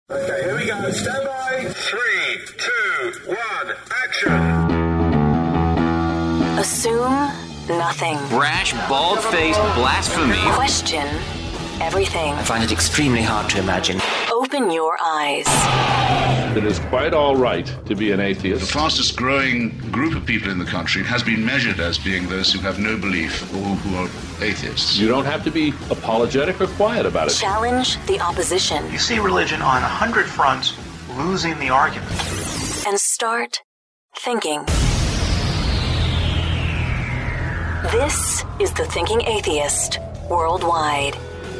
Okay, here we go. Stand by. 3, 2, 1, action. Assume nothing. Brash, bald-faced blasphemy. Question everything. I find it extremely hard to imagine. Open your eyes. It is quite all right to be an atheist. The fastest growing group of people in the country has been measured as being those who have no belief or who are atheists. You don't have to be apologetic or quiet about it. Challenge the opposition. You see religion on 100 fronts losing the argument. And start thinking. This is The Thinking Atheist Worldwide.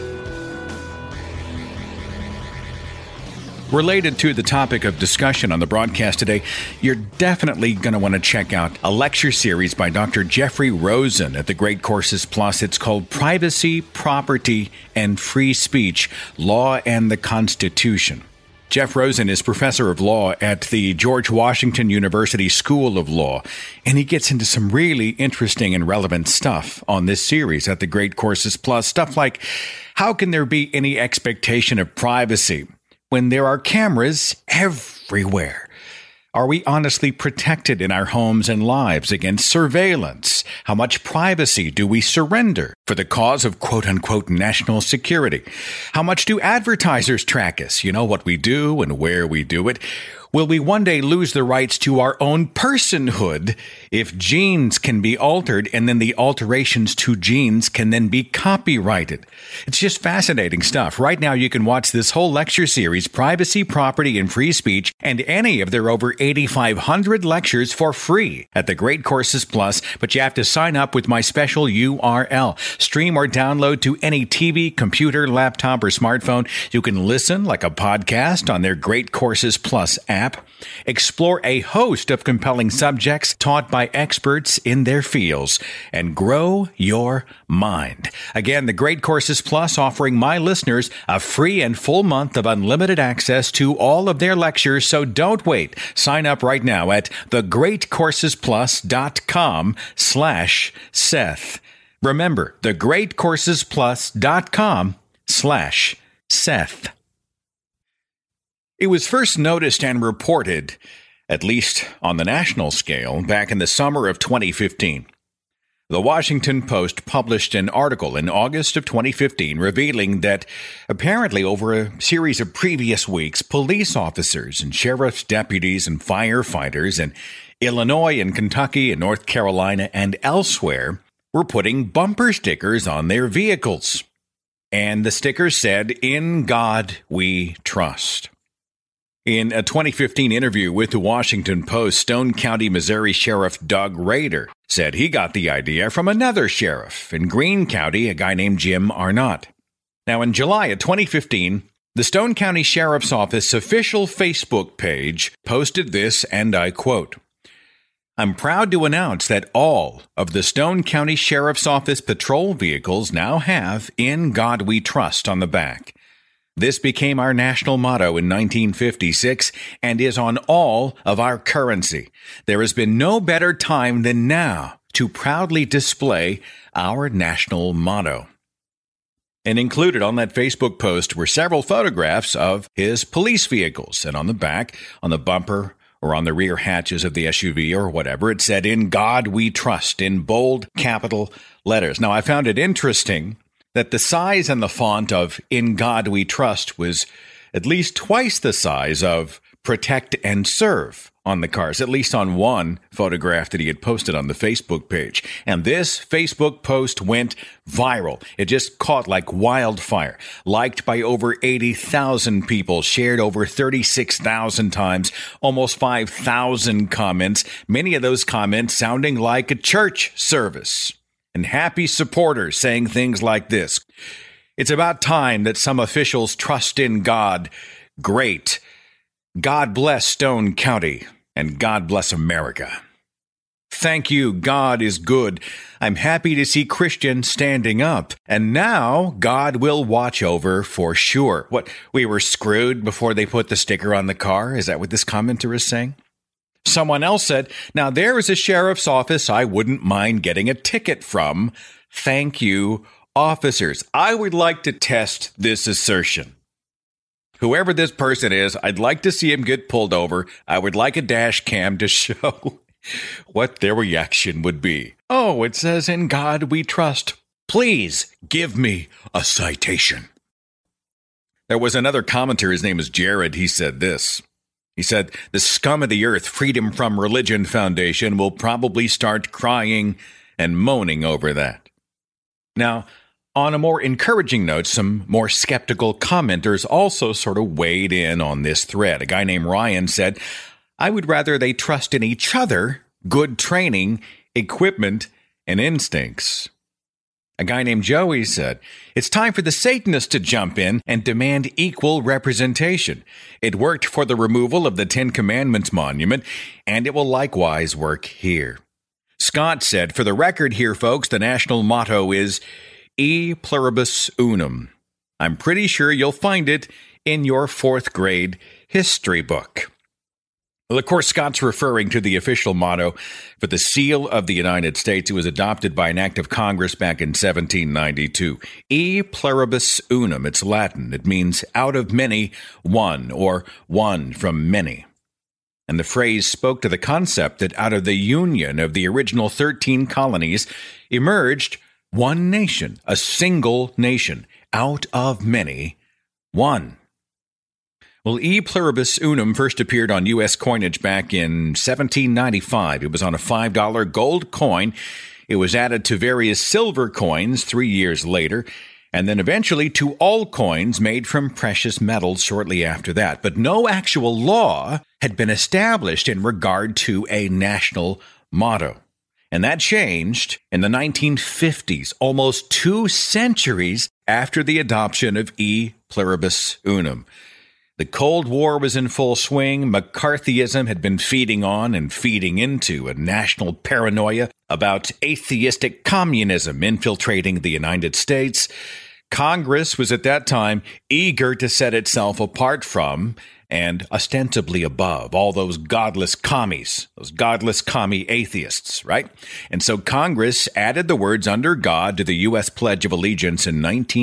Related to the topic of discussion on the broadcast today, you're definitely going to want to check out a lecture series by Dr. Jeffrey Rosen at the Great Courses Plus. It's called Privacy, Property, and Free Speech, Law and the Constitution. Jeff Rosen is professor of law at the George Washington University School of Law, and he gets into some really interesting and relevant stuff on this series at the Great Courses Plus. Stuff like, how can there be any expectation of privacy when there are cameras everywhere? Are we honestly protected in our homes and lives against surveillance? How much privacy do we surrender for the cause of quote-unquote national security? How much do advertisers track us? You know, what we do and where we do it. Will we one day lose the rights to our own personhood if genes can be altered and then the alterations to genes can then be copyrighted? It's just fascinating stuff. Right now, you can watch this whole lecture series, Privacy, Property, and Free Speech, and any of their over 8,500 lectures for free at the Great Courses Plus, but you have to sign up with my special URL. Stream or download to any TV, computer, laptop, or smartphone. You can listen like a podcast on their Great Courses Plus app. Explore a host of compelling subjects taught by experts in their fields, and grow your mind. Again, the Great Courses Plus offering my listeners a free and full month of unlimited access to all of their lectures, so don't wait. Sign up right now at thegreatcoursesplus.com/Seth. Remember, thegreatcoursesplus.com/Seth. It was first noticed and reported, at least on the national scale, back in the summer of 2015. The Washington Post published an article in August of 2015 revealing that apparently over a series of previous weeks, police officers and sheriff's deputies and firefighters in Illinois and Kentucky and North Carolina and elsewhere were putting bumper stickers on their vehicles. And the stickers said, "In God We Trust." In a 2015 interview with the Washington Post, Stone County, Missouri Sheriff Doug Rader said he got the idea from another sheriff in Greene County, a guy named Jim Arnott. Now, in July of 2015, the Stone County Sheriff's Office official Facebook page posted this, and I quote, "I'm proud to announce that all of the Stone County Sheriff's Office patrol vehicles now have 'In God We Trust' on the back. This became our national motto in 1956 and is on all of our currency. There has been no better time than now to proudly display our national motto." And included on that Facebook post were several photographs of his police vehicles. And on the back, on the bumper, or on the rear hatches of the SUV or whatever, it said, "In God We Trust," in bold capital letters. Now, I found it interesting that the size and the font of "In God We Trust" was at least twice the size of "Protect and Serve" on the cars, at least on one photograph that he had posted on the Facebook page. And this Facebook post went viral. It just caught like wildfire. Liked by over 80,000 people, shared over 36,000 times, almost 5,000 comments, many of those comments sounding like a church service. And happy supporters saying things like this: "It's about time that some officials trust in God. Great. God bless Stone County, and God bless America. Thank you. God is good. I'm happy to see Christians standing up. And now God will watch over for sure." What, we were screwed before they put the sticker on the car? Is that what this commenter is saying? Someone else said, "Now there is a sheriff's office I wouldn't mind getting a ticket from. Thank you, officers." I would like to test this assertion. Whoever this person is, I'd like to see him get pulled over. I would like a dash cam to show what their reaction would be. Oh, it says, "In God we trust. Please give me a citation." There was another commenter, his name is Jared. He said this. He said, "The scum of the earth, Freedom from Religion Foundation, will probably start crying and moaning over that." Now, on a more encouraging note, some more skeptical commenters also sort of weighed in on this thread. A guy named Ryan said, "I would rather they trust in each other, good training, equipment, and instincts." A guy named Joey said, "It's time for the Satanists to jump in and demand equal representation. It worked for the removal of the Ten Commandments monument, and it will likewise work here." Scott said, "For the record here, folks, the national motto is E Pluribus Unum. I'm pretty sure you'll find it in your 4th grade history book." Well, of course, Scott's referring to the official motto for the seal of the United States. It was adopted by an act of Congress back in 1792. E Pluribus Unum. It's Latin. It means out of many, one, or one from many. And the phrase spoke to the concept that out of the union of the original 13 colonies emerged one nation, a single nation, out of many, one. Well, E Pluribus Unum first appeared on U.S. coinage back in 1795. It was on a $5 gold coin. It was added to various silver coins 3 years later, and then eventually to all coins made from precious metals shortly after that. But no actual law had been established in regard to a national motto. And that changed in the 1950s, almost 2 centuries after the adoption of E Pluribus Unum. The Cold War was in full swing. McCarthyism had been feeding on and feeding into a national paranoia about atheistic communism infiltrating the United States. Congress was at that time eager to set itself apart from and ostensibly above all those godless commies, those godless commie atheists, right? And so Congress added the words "under God" to the U.S. Pledge of Allegiance in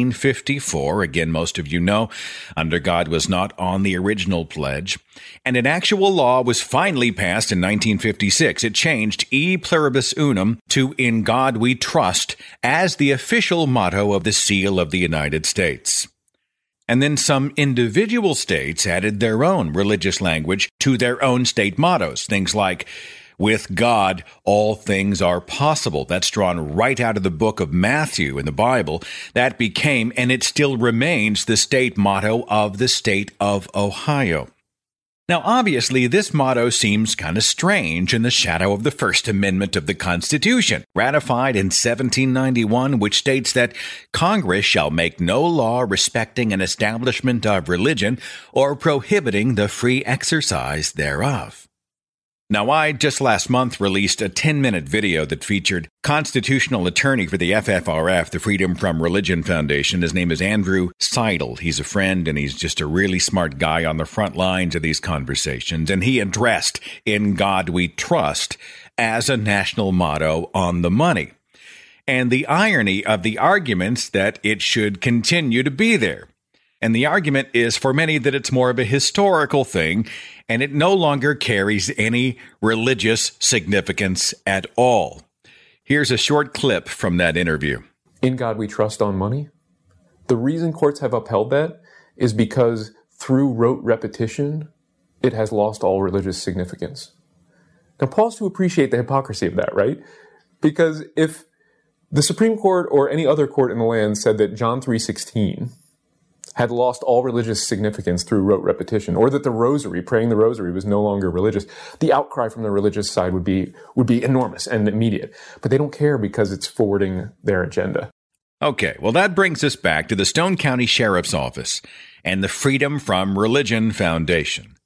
1954. Again, most of you know, "under God" was not on the original pledge. And an actual law was finally passed in 1956. It changed E Pluribus Unum to "In God We Trust" as the official motto of the seal of the United States. And then some individual states added their own religious language to their own state mottos. Things like, "With God, all things are possible." That's drawn right out of the book of Matthew in the Bible. That became, and it still remains, the state motto of the state of Ohio. Now, obviously, this motto seems kind of strange in the shadow of the First Amendment of the Constitution, ratified in 1791, which states that Congress shall make no law respecting an establishment of religion or prohibiting the free exercise thereof. Now, I just last month released a 10-minute video that featured constitutional attorney for the FFRF, the Freedom from Religion Foundation. His name is Andrew Seidel. He's a friend, and he's just a really smart guy on the front lines of these conversations. And he addressed "In God We Trust" as a national motto on the money. And the irony of the arguments that it should continue to be there. And the argument is for many that it's more of a historical thing, and it no longer carries any religious significance at all. Here's a short clip from that interview. "In God we trust" on money. The reason courts have upheld that is because through rote repetition, it has lost all religious significance. Now pause to appreciate the hypocrisy of that, right? Because if the Supreme Court or any other court in the land said that John 3:16 had lost all religious significance through rote repetition, or that the rosary, praying the rosary, was no longer religious, the outcry from the religious side would be enormous and immediate. But they don't care because it's forwarding their agenda. Okay, well, that brings us back to the Stone County Sheriff's Office and the Freedom from Religion Foundation.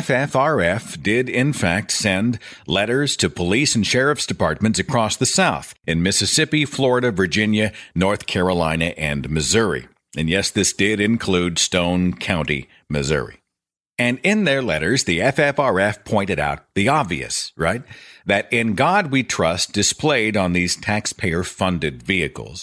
FFRF did, in fact, send letters to police and sheriff's departments across the South in Mississippi, Florida, Virginia, North Carolina, and Missouri. And yes, this did include Stone County, Missouri. And in their letters, the FFRF pointed out the obvious, right? That "In God We Trust" displayed on these taxpayer-funded vehicles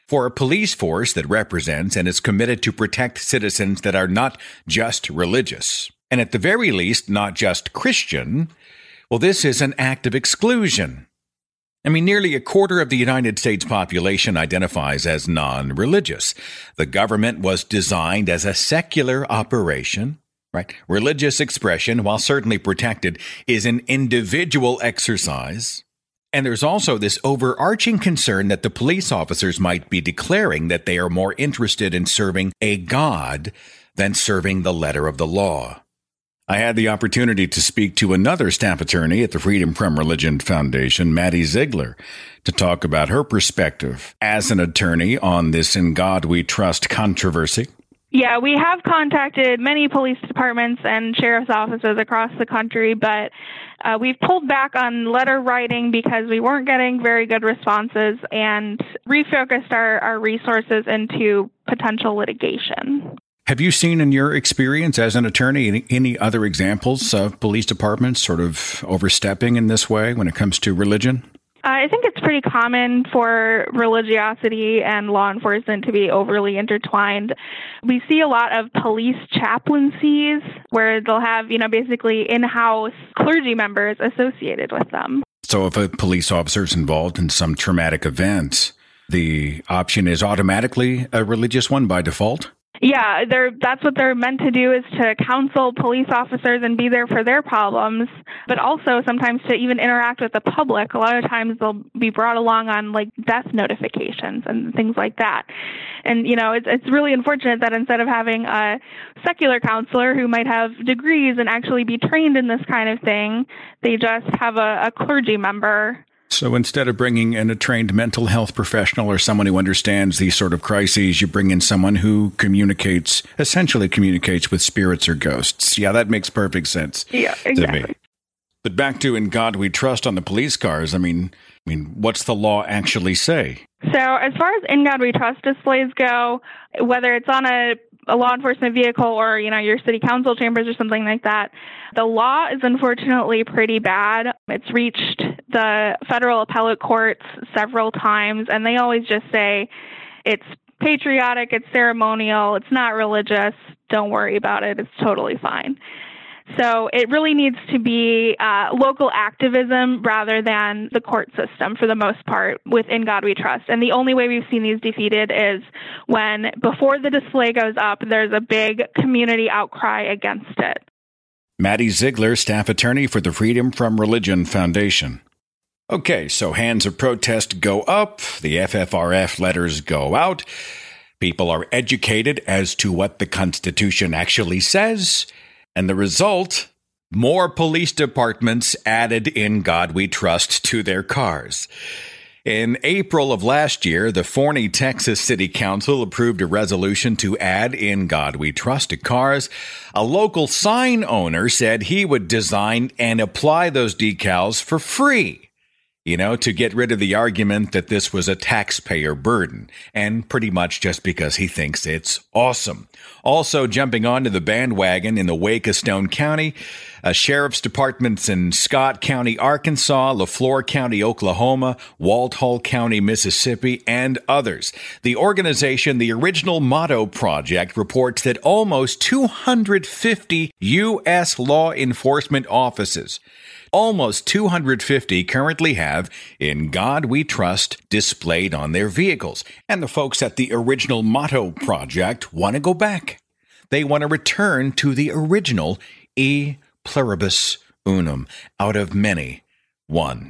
for a police force that represents and is committed to protect citizens that are not just religious, and at the very least, not just Christian, well, this is an act of exclusion. I mean, nearly a quarter of the United States population identifies as non-religious. The government was designed as a secular operation, right? Religious expression, while certainly protected, is an individual exercise. And there's also this overarching concern that the police officers might be declaring that they are more interested in serving a God than serving the letter of the law. I had the opportunity to speak to another staff attorney at the Freedom from Religion Foundation, Maddie Ziegler, to talk about her perspective as an attorney on this In God We Trust controversy. Yeah, we have contacted many police departments and sheriff's offices across the country, but we've pulled back on letter writing because we weren't getting very good responses and refocused our resources into potential litigation. Have you seen in your experience as an attorney any other examples of police departments sort of overstepping in this way when it comes to religion? I think it's pretty common for religiosity and law enforcement to be overly intertwined. We see a lot of police chaplaincies where they'll have, basically in-house clergy members associated with them. So if a police officer is involved in some traumatic event, the option is automatically a religious one by default? Yeah, that's what they're meant to do, is to counsel police officers and be there for their problems, but also sometimes to even interact with the public. A lot of times they'll be brought along on death notifications and things like that. And, it's really unfortunate that instead of having a secular counselor who might have degrees and actually be trained in this kind of thing, they just have a clergy member. So instead of bringing in a trained mental health professional or someone who understands these sort of crises, you bring in someone who essentially communicates with spirits or ghosts. Yeah, that makes perfect sense. Yeah, exactly. To me. But back to In God We Trust on the police cars, I mean, what's the law actually say? So as far as In God We Trust displays go, whether it's on a law enforcement vehicle or, your city council chambers or something like that, the law is unfortunately pretty bad. It's reached the federal appellate courts several times, and they always just say it's patriotic, it's ceremonial, it's not religious, don't worry about it, it's totally fine. So it really needs to be local activism rather than the court system for the most part with In God We Trust. And the only way we've seen these defeated is when, before the display goes up, there's a big community outcry against it. Maddie Ziegler, staff attorney for the Freedom from Religion Foundation. Okay, so hands of protest go up, the FFRF letters go out, people are educated as to what the Constitution actually says, and the result, more police departments added In God We Trust to their cars. In April of last year, the Forney, Texas City Council approved a resolution to add In God We Trust to cars. A local sign owner said he would design and apply those decals for free, to get rid of the argument that this was a taxpayer burden, and pretty much just because he thinks it's awesome. Also jumping onto the bandwagon in the wake of Stone County, sheriff's departments in Scott County, Arkansas, LaFleur County, Oklahoma, Walthall County, Mississippi, and others. The organization, the Original Motto Project, reports that almost 250 U.S. law enforcement offices, almost 250 currently have In God We Trust displayed on their vehicles. And the folks at the Original Motto Project want to go back. They want to return to the original E pluribus unum, out of many, one.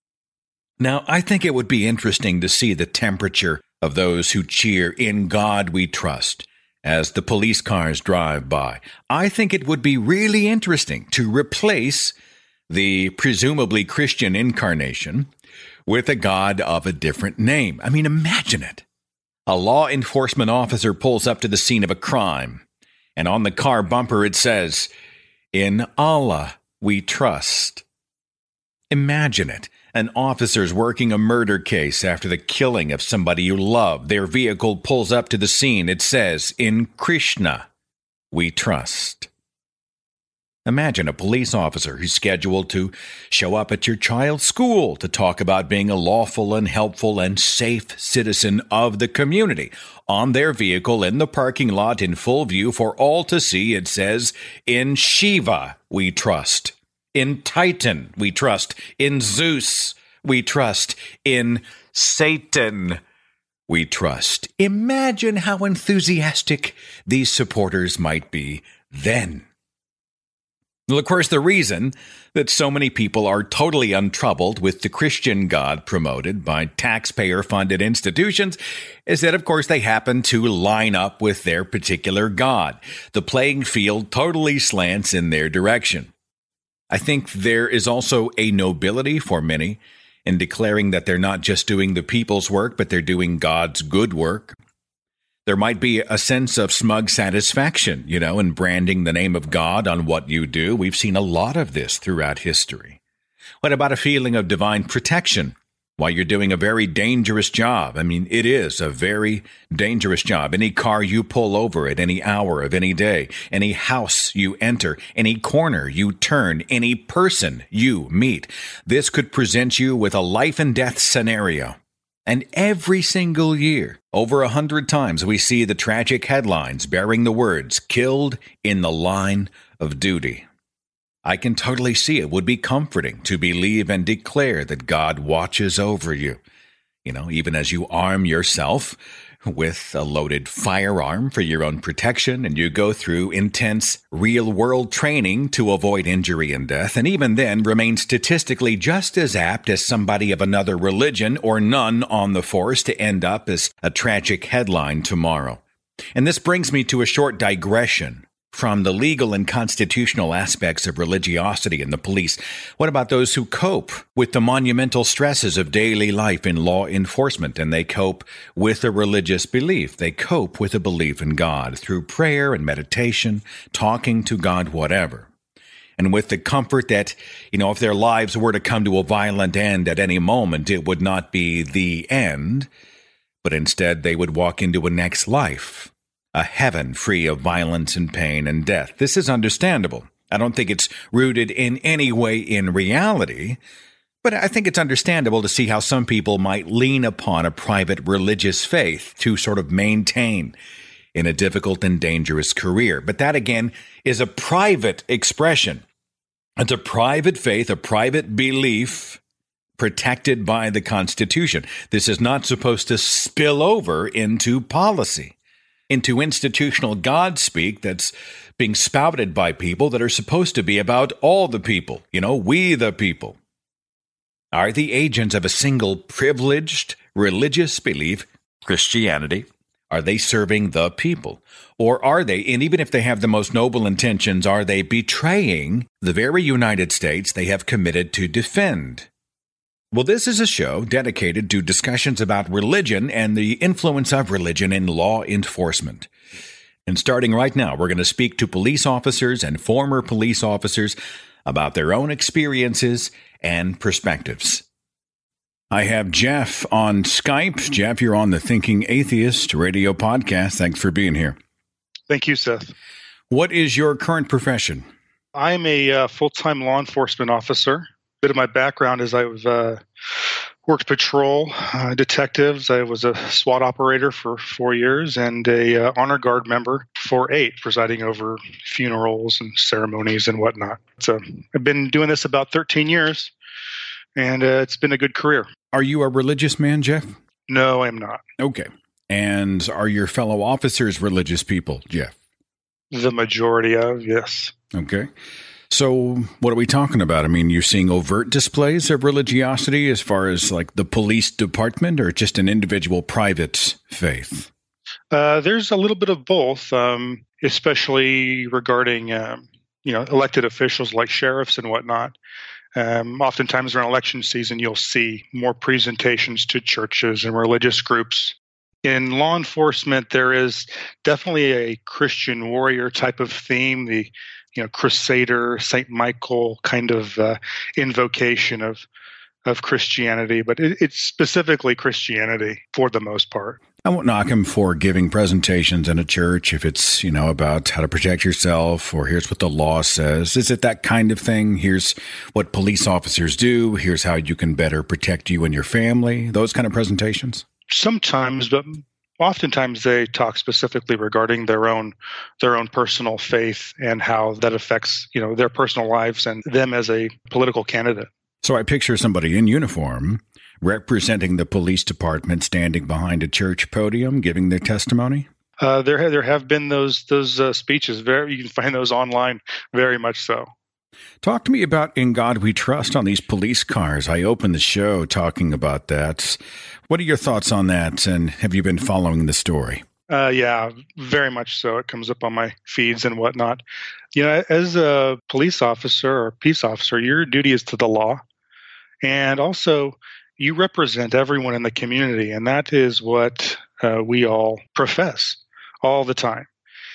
Now, I think it would be interesting to see the temperature of those who cheer In God We Trust as the police cars drive by. I think it would be really interesting to replace the presumably Christian incarnation with a God of a different name. I mean, imagine it. A law enforcement officer pulls up to the scene of a crime, and on the car bumper it says, In Allah We Trust. Imagine it. An officer's working a murder case after the killing of somebody you love. Their vehicle pulls up to the scene. It says, In Krishna We Trust. Imagine a police officer who's scheduled to show up at your child's school to talk about being a lawful and helpful and safe citizen of the community. On their vehicle in the parking lot in full view for all to see, it says, "In Shiva we trust. In Titan we trust. In Zeus we trust. In Satan we trust." Imagine how enthusiastic these supporters might be then. Well, of course, the reason that so many people are totally untroubled with the Christian God promoted by taxpayer-funded institutions is that, of course, they happen to line up with their particular God. The playing field totally slants in their direction. I think there is also a nobility for many in declaring that they're not just doing the people's work, but they're doing God's good work. There might be a sense of smug satisfaction, in branding the name of God on what you do. We've seen a lot of this throughout history. What about a feeling of divine protection while you're doing a very dangerous job? I mean, it is a very dangerous job. Any car you pull over at any hour of any day, any house you enter, any corner you turn, any person you meet, this could present you with a life and death scenario. And every single year, over 100 times, we see the tragic headlines bearing the words, "Killed in the line of duty." I can totally see it would be comforting to believe and declare that God watches over you, even as you arm yourself with a loaded firearm for your own protection, and you go through intense real-world training to avoid injury and death, and even then remain statistically just as apt as somebody of another religion or none on the force to end up as a tragic headline tomorrow. And this brings me to a short digression from the legal and constitutional aspects of religiosity and the police. What about those who cope with the monumental stresses of daily life in law enforcement, and they cope with a religious belief? They cope with a belief in God through prayer and meditation, talking to God, whatever. And with the comfort that, if their lives were to come to a violent end at any moment, it would not be the end, but instead they would walk into a next life, a heaven free of violence and pain and death. This is understandable. I don't think it's rooted in any way in reality, but I think it's understandable to see how some people might lean upon a private religious faith to sort of maintain in a difficult and dangerous career. But that, again, is a private expression. It's a private faith, a private belief protected by the Constitution. This is not supposed to spill over into policy, into institutional God speak that's being spouted by people that are supposed to be about all the people, we the people. Are the agents of a single privileged religious belief, Christianity, are they serving the people? Or are they, and even if they have the most noble intentions, are they betraying the very United States they have committed to defend? Well, this is a show dedicated to discussions about religion and the influence of religion in law enforcement. And starting right now, we're going to speak to police officers and former police officers about their own experiences and perspectives. I have Jeff on Skype. Jeff, you're on the Thinking Atheist radio podcast. Thanks for being here. Thank you, Seth. What is your current profession? I'm a full-time law enforcement officer. Bit of my background is I've worked patrol, detectives. I was a SWAT operator for 4 years and a honor guard member for 8, presiding over funerals and ceremonies and whatnot. So I've been doing this about 13 years, and it's been a good career. Are you a religious man, Jeff? No, I'm not. Okay. And are your fellow officers religious people, Jeff? The majority of, yes. Okay. So what are we talking about? I mean, you're seeing overt displays of religiosity as far as like the police department, or just an individual private faith? There's a little bit of both, especially regarding, elected officials like sheriffs and whatnot. Oftentimes around election season, you'll see more presentations to churches and religious groups. In law enforcement, there is definitely a Christian warrior type of theme, the Crusader, St. Michael kind of invocation of Christianity, but it's specifically Christianity for the most part. I won't knock him for giving presentations in a church if it's, about how to protect yourself or here's what the law says. Is it that kind of thing? Here's what police officers do. Here's how you can better protect you and your family. Those kind of presentations? Sometimes, but oftentimes they talk specifically regarding their own personal faith and how that affects, their personal lives and them as a political candidate. So I picture somebody in uniform representing the police department standing behind a church podium giving their testimony? There have been those speeches. You can find those online, very much so. Talk to me about In God We Trust on these police cars. I opened the show talking about that. What are your thoughts on that, and have you been following the story? Yeah, very much so. It comes up on my feeds and whatnot. As a police officer or peace officer, your duty is to the law, and also you represent everyone in the community, and that is what we all profess all the time.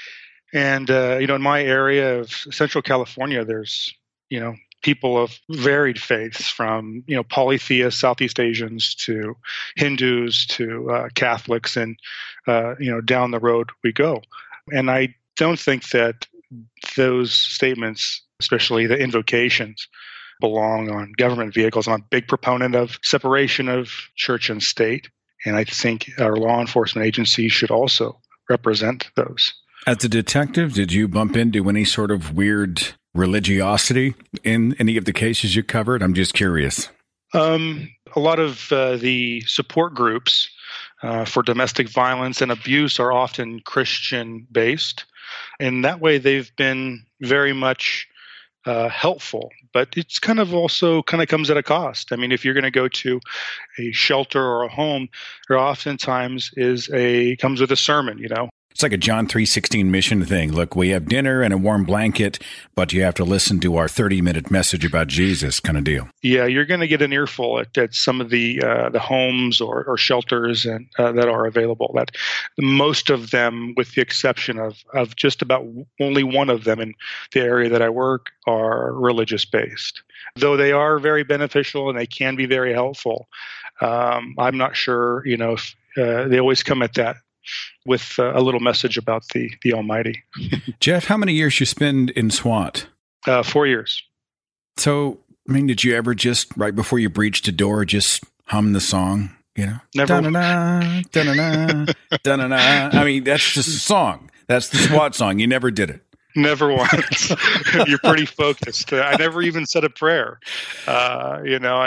And, in my area of Central California, there's, people of varied faiths from, polytheists, Southeast Asians to Hindus to Catholics, and, down the road we go. And I don't think that those statements, especially the invocations, belong on government vehicles. I'm a big proponent of separation of church and state, and I think our law enforcement agencies should also represent those. As a detective, did you bump into any sort of weird religiosity in any of the cases you covered? I'm just curious. A lot of the support groups for domestic violence and abuse are often Christian-based, and that way they've been very much helpful, but it's kind of comes at a cost. I mean, if you're going to go to a shelter or a home, there oftentimes comes with a sermon, It's like a John 3:16 mission thing. Look, we have dinner and a warm blanket, but you have to listen to our 30-minute message about Jesus kind of deal. Yeah, you're going to get an earful at some of the homes or shelters and that are available. That most of them, with the exception of just about only one of them in the area that I work, are religious-based. Though they are very beneficial and they can be very helpful, I'm not sure, if they always come at that with a little message about the Almighty. Jeff, how many years you spend in SWAT? 4 years. So, did you ever just, right before you breached a door, just hum the song? Never. Da-na-na, da-na-na, da-na-na. That's just a song. That's the SWAT song. You never did it. Never once. You're pretty focused. I never even said a prayer. I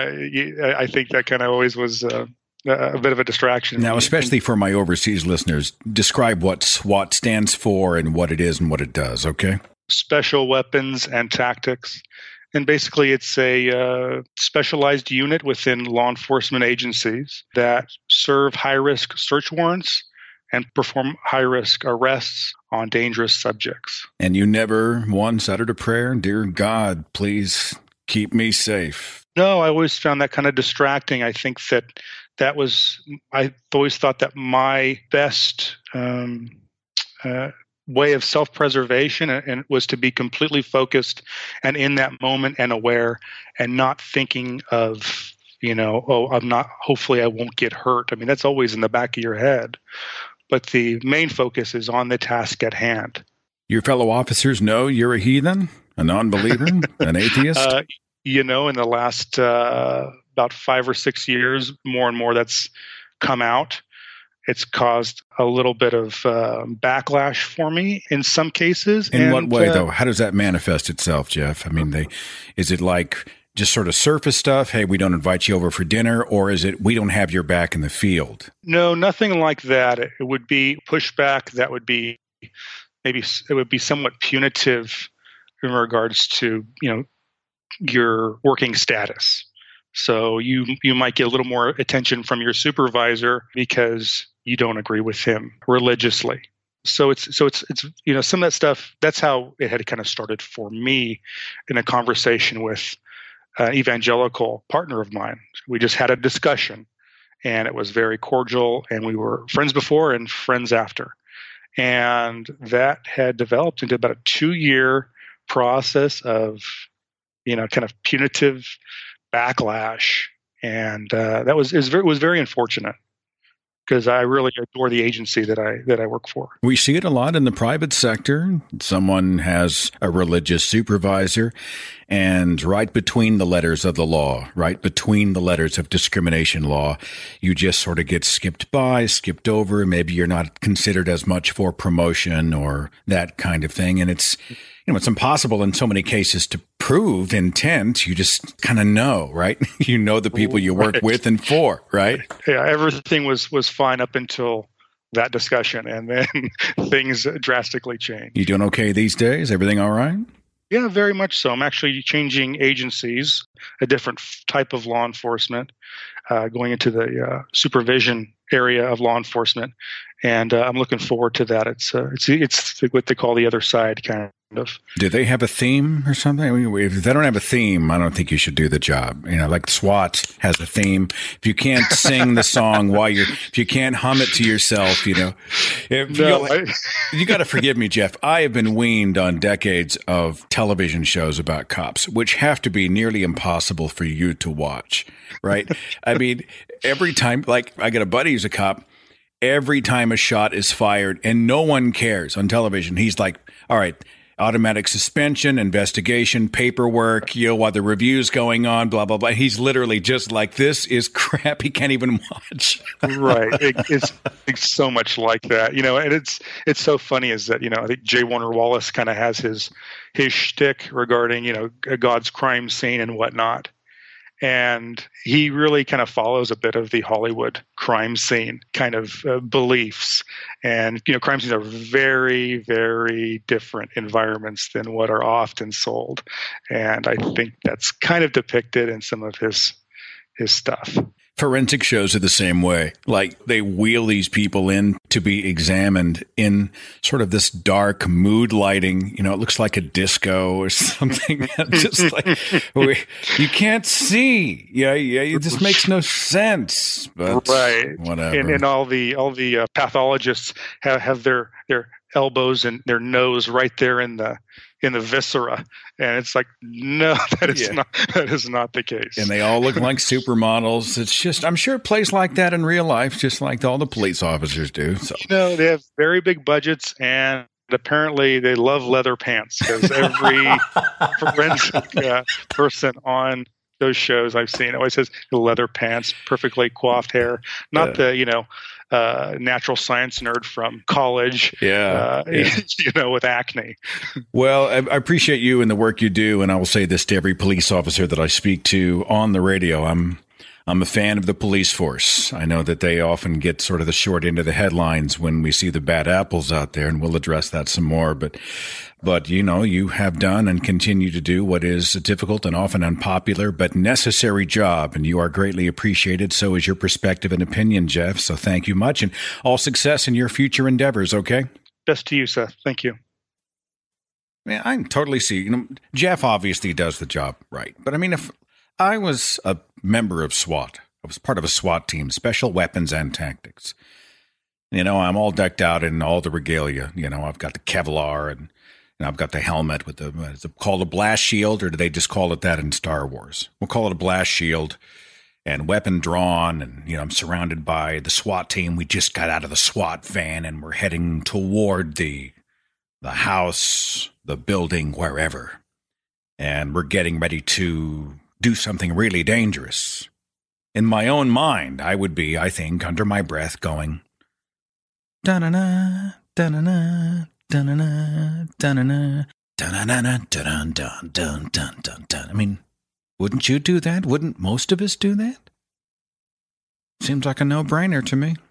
think that kind of always was a bit of a distraction. Now, especially for my overseas listeners, describe what SWAT stands for and what it is and what it does, okay? Special Weapons and Tactics. And basically, it's a specialized unit within law enforcement agencies that serve high-risk search warrants and perform high-risk arrests on dangerous subjects. And you never once uttered a prayer, "Dear God, please keep me safe"? No, I always found that kind of distracting. I think I always thought that my best way of self-preservation and was to be completely focused and in that moment and aware and not thinking of, hopefully I won't get hurt. That's always in the back of your head. But the main focus is on the task at hand. Your fellow officers know you're a heathen, a non-believer, an atheist? In the last about 5 or 6 years, more and more that's come out. It's caused a little bit of backlash for me in some cases. In what way, though? How does that manifest itself, Jeff? Is it like just sort of surface stuff? Hey, we don't invite you over for dinner, or is it we don't have your back in the field? No, nothing like that. It would be pushback that would be maybe it would be somewhat punitive in regards to your working status. So you might get a little more attention from your supervisor because you don't agree with him religiously. So it's some of that stuff. That's how it had kind of started for me in a conversation with an evangelical partner of mine. We just had a discussion, and it was very cordial, and we were friends before and friends after. And that had developed into about a 2-year process of, kind of punitive backlash. And that was very unfortunate because I really adore the agency that I work for. We see it a lot in the private sector. Someone has a religious supervisor, and right between the letters of the law, right between the letters of discrimination law, you just sort of get skipped over. Maybe you're not considered as much for promotion or that kind of thing. And it's impossible in so many cases to prove intent. You just kind of know, right? You know the people you work with and for, right? Yeah, everything was fine up until that discussion, and then things drastically changed. You doing okay these days? Everything all right? Yeah, very much so. I'm actually changing agencies, a different type of law enforcement, going into the supervision area of law enforcement, and I'm looking forward to that. It's what they call the other side, kind of. Do they have a theme or something? I mean, if they don't have a theme, I don't think you should do the job. Like SWAT has a theme. If you can't sing the song if you can't hum it to yourself, you got to forgive me, Jeff. I have been weaned on decades of television shows about cops, which have to be nearly impossible for you to watch, right? I mean, every time, like I got a buddy who's a cop, every time a shot is fired and no one cares on television, he's like, all right, automatic suspension, investigation, paperwork, while the review's going on, blah, blah, blah. He's literally just like, this is crap. He can't even watch. Right. It's so much like that, and it's so funny is that, I think J. Warner Wallace kind of has his shtick regarding, God's crime scene and whatnot. And he really kind of follows a bit of the Hollywood crime scene kind of beliefs. And, crime scenes are very, very different environments than what are often sold. And I think that's kind of depicted in some of his stuff. Forensic shows are the same way. Like they wheel these people in to be examined in sort of this dark mood lighting. It looks like a disco or something. Just like you can't see. Yeah. It just makes no sense. But right. Whatever. And all the pathologists have their elbows and their nose right there in the viscera, and it's like, no, that is not the case. And they all look like supermodels. It's just, I'm sure it plays like that in real life, just like all the police officers do. So they have very big budgets, and apparently they love leather pants, because every forensic person on those shows I've seen always has leather pants, perfectly coiffed hair, not the natural science nerd from college, with acne. Well, I appreciate you and the work you do, and I will say this to every police officer that I speak to on the radio. I'm a fan of the police force. I know that they often get sort of the short end of the headlines when we see the bad apples out there, and we'll address that some more. But you have done and continue to do what is a difficult and often unpopular but necessary job, and you are greatly appreciated. So is your perspective and opinion, Jeff. So thank you much, and all success in your future endeavors, okay? Best to you, Seth. Thank you. Yeah, I totally see. Jeff obviously does the job right. But I mean, if I was a member of SWAT, I was part of a SWAT team, Special Weapons and Tactics. I'm all decked out in all the regalia. I've got the Kevlar and I've got the helmet with is it called a blast shield, or do they just call it that in Star Wars? We'll call it a blast shield, and weapon drawn, and I'm surrounded by the SWAT team. We just got out of the SWAT van, and we're heading toward the house, the building, wherever. And we're getting ready to do something really dangerous. In my own mind, I would be, I think, under my breath going, da-na-na, da-na-na, da-na-na, da-na-na, da-na-na, dun dun dun dun dun dun. I mean, wouldn't you do that? Wouldn't most of us do that? Seems like a no-brainer to me.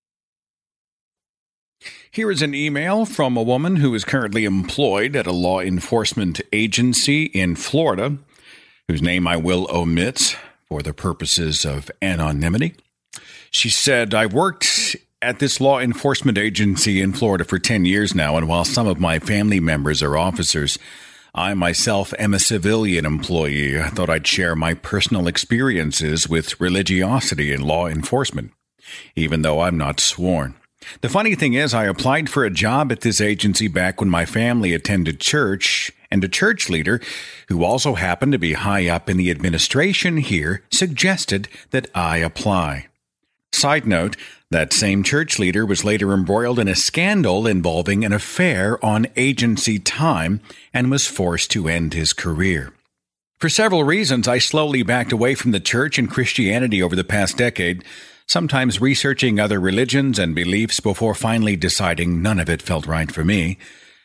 Here is an email from a woman who is currently employed at a law enforcement agency in Florida, whose name I will omit for the purposes of anonymity. She said, I worked at this law enforcement agency in Florida for 10 years now, and while some of my family members are officers, I myself am a civilian employee. I thought I'd share my personal experiences with religiosity in law enforcement, even though I'm not sworn. The funny thing is, I applied for a job at this agency back when my family attended church, and a church leader, who also happened to be high up in the administration here, suggested that I apply. Side note, that same church leader was later embroiled in a scandal involving an affair on agency time and was forced to end his career. For several reasons, I slowly backed away from the church and Christianity over the past decade, sometimes researching other religions and beliefs before finally deciding none of it felt right for me.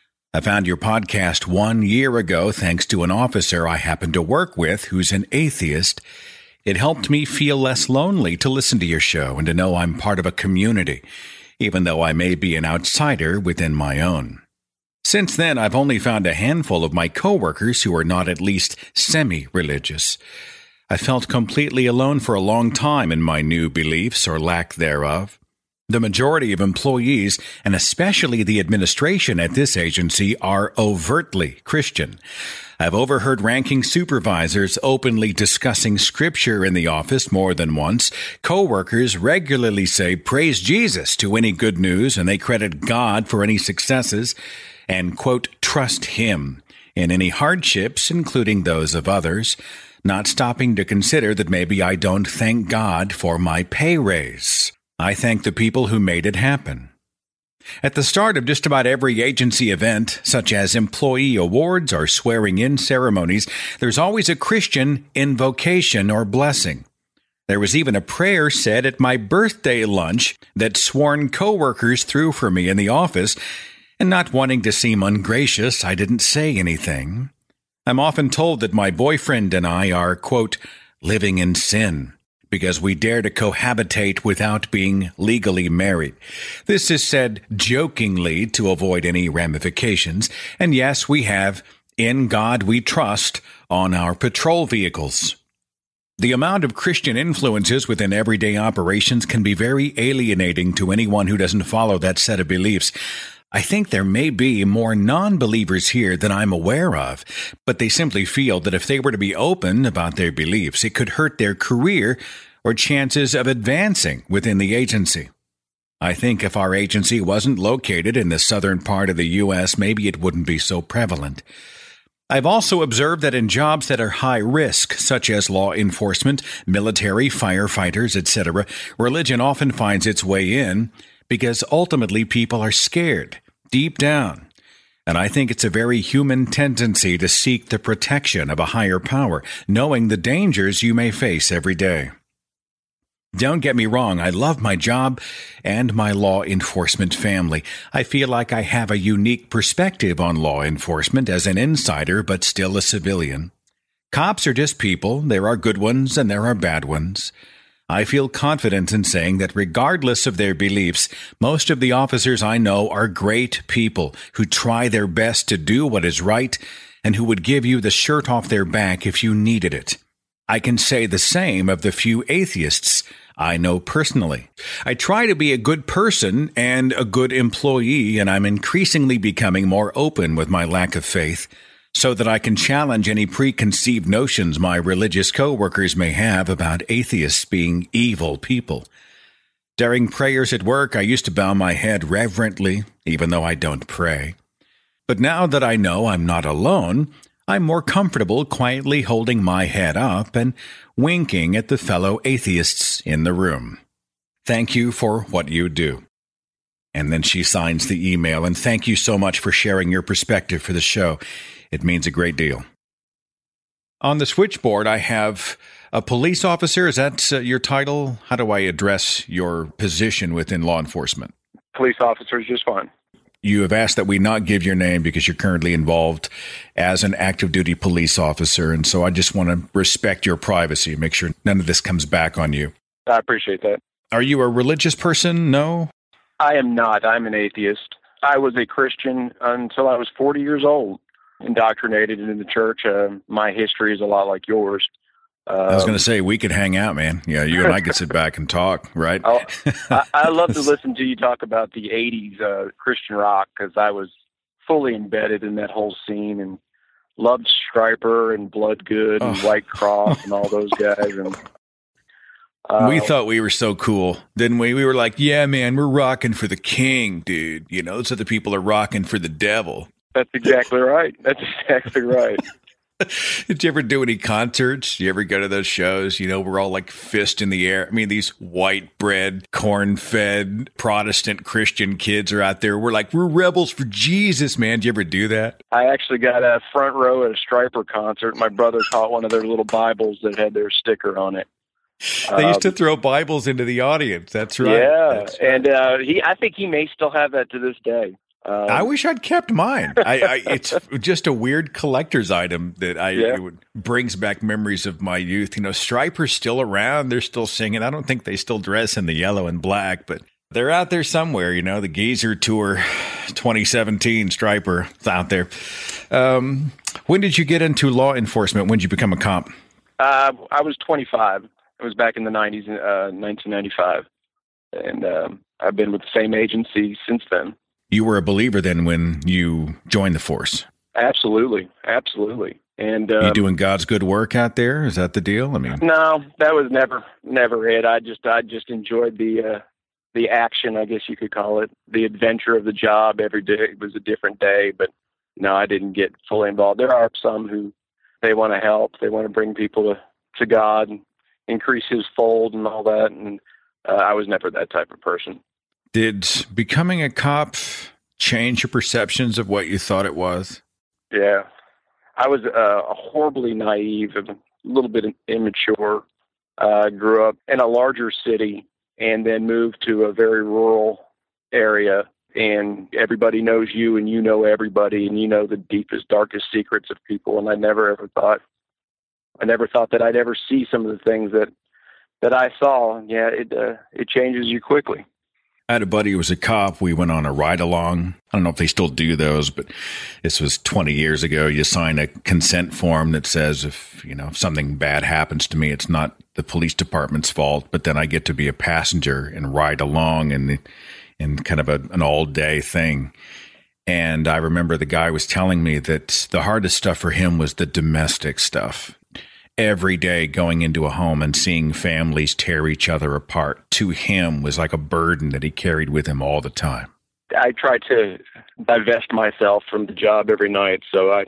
I found your podcast 1 year ago thanks to an officer I happen to work with who's an atheist. It helped me feel less lonely to listen to your show and to know I'm part of a community, even though I may be an outsider within my own. Since then, I've only found a handful of my coworkers who are not at least semi-religious. I felt completely alone for a long time in my new beliefs or lack thereof. The majority of employees, and especially the administration at this agency, are overtly Christian. I've overheard ranking supervisors openly discussing scripture in the office more than once. Coworkers regularly say praise Jesus to any good news, and they credit God for any successes and, quote, trust Him in any hardships, including those of others, not stopping to consider that maybe I don't thank God for my pay raise. I thank the people who made it happen. At the start of just about every agency event, such as employee awards or swearing-in ceremonies, there's always a Christian invocation or blessing. There was even a prayer said at my birthday lunch that sworn coworkers threw for me in the office, and not wanting to seem ungracious, I didn't say anything. I'm often told that my boyfriend and I are, quote, living in sin, because we dare to cohabitate without being legally married. This is said jokingly to avoid any ramifications. And yes, we have "In God We Trust" on our patrol vehicles. The amount of Christian influences within everyday operations can be very alienating to anyone who doesn't follow that set of beliefs. I think there may be more non-believers here than I'm aware of, but they simply feel that if they were to be open about their beliefs, it could hurt their career or chances of advancing within the agency. I think if our agency wasn't located in the southern part of the U.S., maybe it wouldn't be so prevalent. I've also observed that in jobs that are high risk, such as law enforcement, military, firefighters, etc., religion often finds its way in, because ultimately people are scared, deep down. And I think it's a very human tendency to seek the protection of a higher power, knowing the dangers you may face every day. Don't get me wrong, I love my job and my law enforcement family. I feel like I have a unique perspective on law enforcement as an insider, but still a civilian. Cops are just people. There are good ones and there are bad ones. I feel confident in saying that regardless of their beliefs, most of the officers I know are great people who try their best to do what is right and who would give you the shirt off their back if you needed it. I can say the same of the few atheists I know personally. I try to be a good person and a good employee, and I'm increasingly becoming more open with my lack of faith, so that I can challenge any preconceived notions my religious coworkers may have about atheists being evil people. During prayers at work, I used to bow my head reverently, even though I don't pray. But now that I know I'm not alone, I'm more comfortable quietly holding my head up and winking at the fellow atheists in the room. Thank you for what you do. And then she signs the email, and thank you so much for sharing your perspective for the show. It means a great deal. On the switchboard, I have a police officer. Is that your title? How do I address your position within law enforcement? Police officer is just fine. You have asked that we not give your name because you're currently involved as an active duty police officer. And so I just want to respect your privacy, make sure none of this comes back on you. I appreciate that. Are you a religious person? No? I am not. I'm an atheist. I was a Christian until I was 40 years old. Indoctrinated into the church. My history is a lot like yours. I was going to say, we could hang out, man. Yeah, you and I could sit back and talk, right? I love to listen to you talk about the 80s Christian rock, because I was fully embedded in that whole scene and loved Stryper and Bloodgood and White Cross and all those guys. And we thought we were so cool, didn't we? We were like, yeah, man, we're rocking for the king, dude. You know, those other people are rocking for the devil. That's exactly right. That's exactly right. Did you ever do any concerts? Did you ever go to those shows? We're all like fist in the air. I mean, these white bread, corn-fed Protestant Christian kids are out there. We're rebels for Jesus, man. Did you ever do that? I actually got a front row at a Striper concert. My brother caught one of their little Bibles that had their sticker on it. They used to throw Bibles into the audience. That's right. Yeah, That's right. And I think he may still have that to this day. I wish I'd kept mine. It's just a weird collector's item that it brings back memories of my youth. Striper's still around. They're still singing. I don't think they still dress in the yellow and black, but they're out there somewhere. The Geezer Tour 2017 Striper is out there. When did you get into law enforcement? When did you become a cop? I was 25. It was back in the 90s, 1995. And I've been with the same agency since then. You were a believer then when you joined the force? Absolutely. And you doing God's good work out there? Is that the deal? No, that was never it. I just enjoyed the action, I guess you could call it, the adventure of the job. Every day was a different day, but no, I didn't get fully involved. There are some who they want to help, they want to bring people to God and increase His fold and all that, and I was never that type of person. Did becoming a cop change your perceptions of what you thought it was? Yeah. I was horribly naive and a little bit immature. Grew up in a larger city and then moved to a very rural area. And everybody knows you and you know everybody and you know the deepest, darkest secrets of people. And I never thought that I'd ever see some of the things that I saw. Yeah, it changes you quickly. I had a buddy who was a cop. We went on a ride-along. I don't know if they still do those, but this was 20 years ago. You sign a consent form that says if something bad happens to me, it's not the police department's fault, but then I get to be a passenger and ride along in kind of an all-day thing. And I remember the guy was telling me that the hardest stuff for him was the domestic stuff. Every day going into a home and seeing families tear each other apart to him was like a burden that he carried with him all the time. I try to divest myself from the job every night. So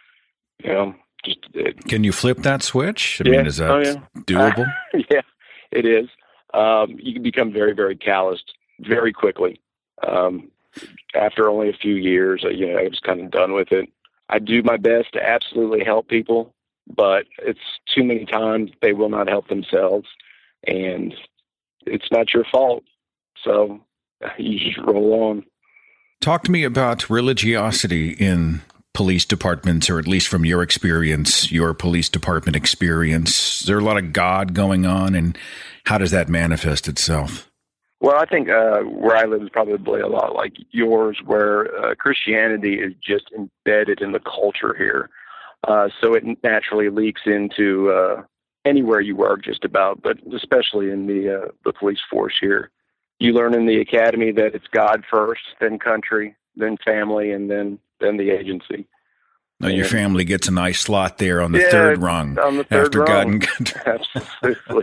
Can you flip that switch? I mean, is that doable? Yeah, it is. You can become very, very calloused very quickly. After only a few years, I was kind of done with it. I do my best to absolutely help people, but it's too many times they will not help themselves, and it's not your fault. So you just roll on. Talk to me about religiosity in police departments, or at least from your experience, your police department experience. Is there a lot of God going on, and how does that manifest itself? Well, I think where I live is probably a lot like yours, where Christianity is just embedded in the culture here. So it naturally leaks into anywhere you work, just about, but especially in the police force here. You learn in the academy that it's God first, then country, then family, and then the agency. Now, your family gets a nice slot there on the third rung after God and country. Absolutely.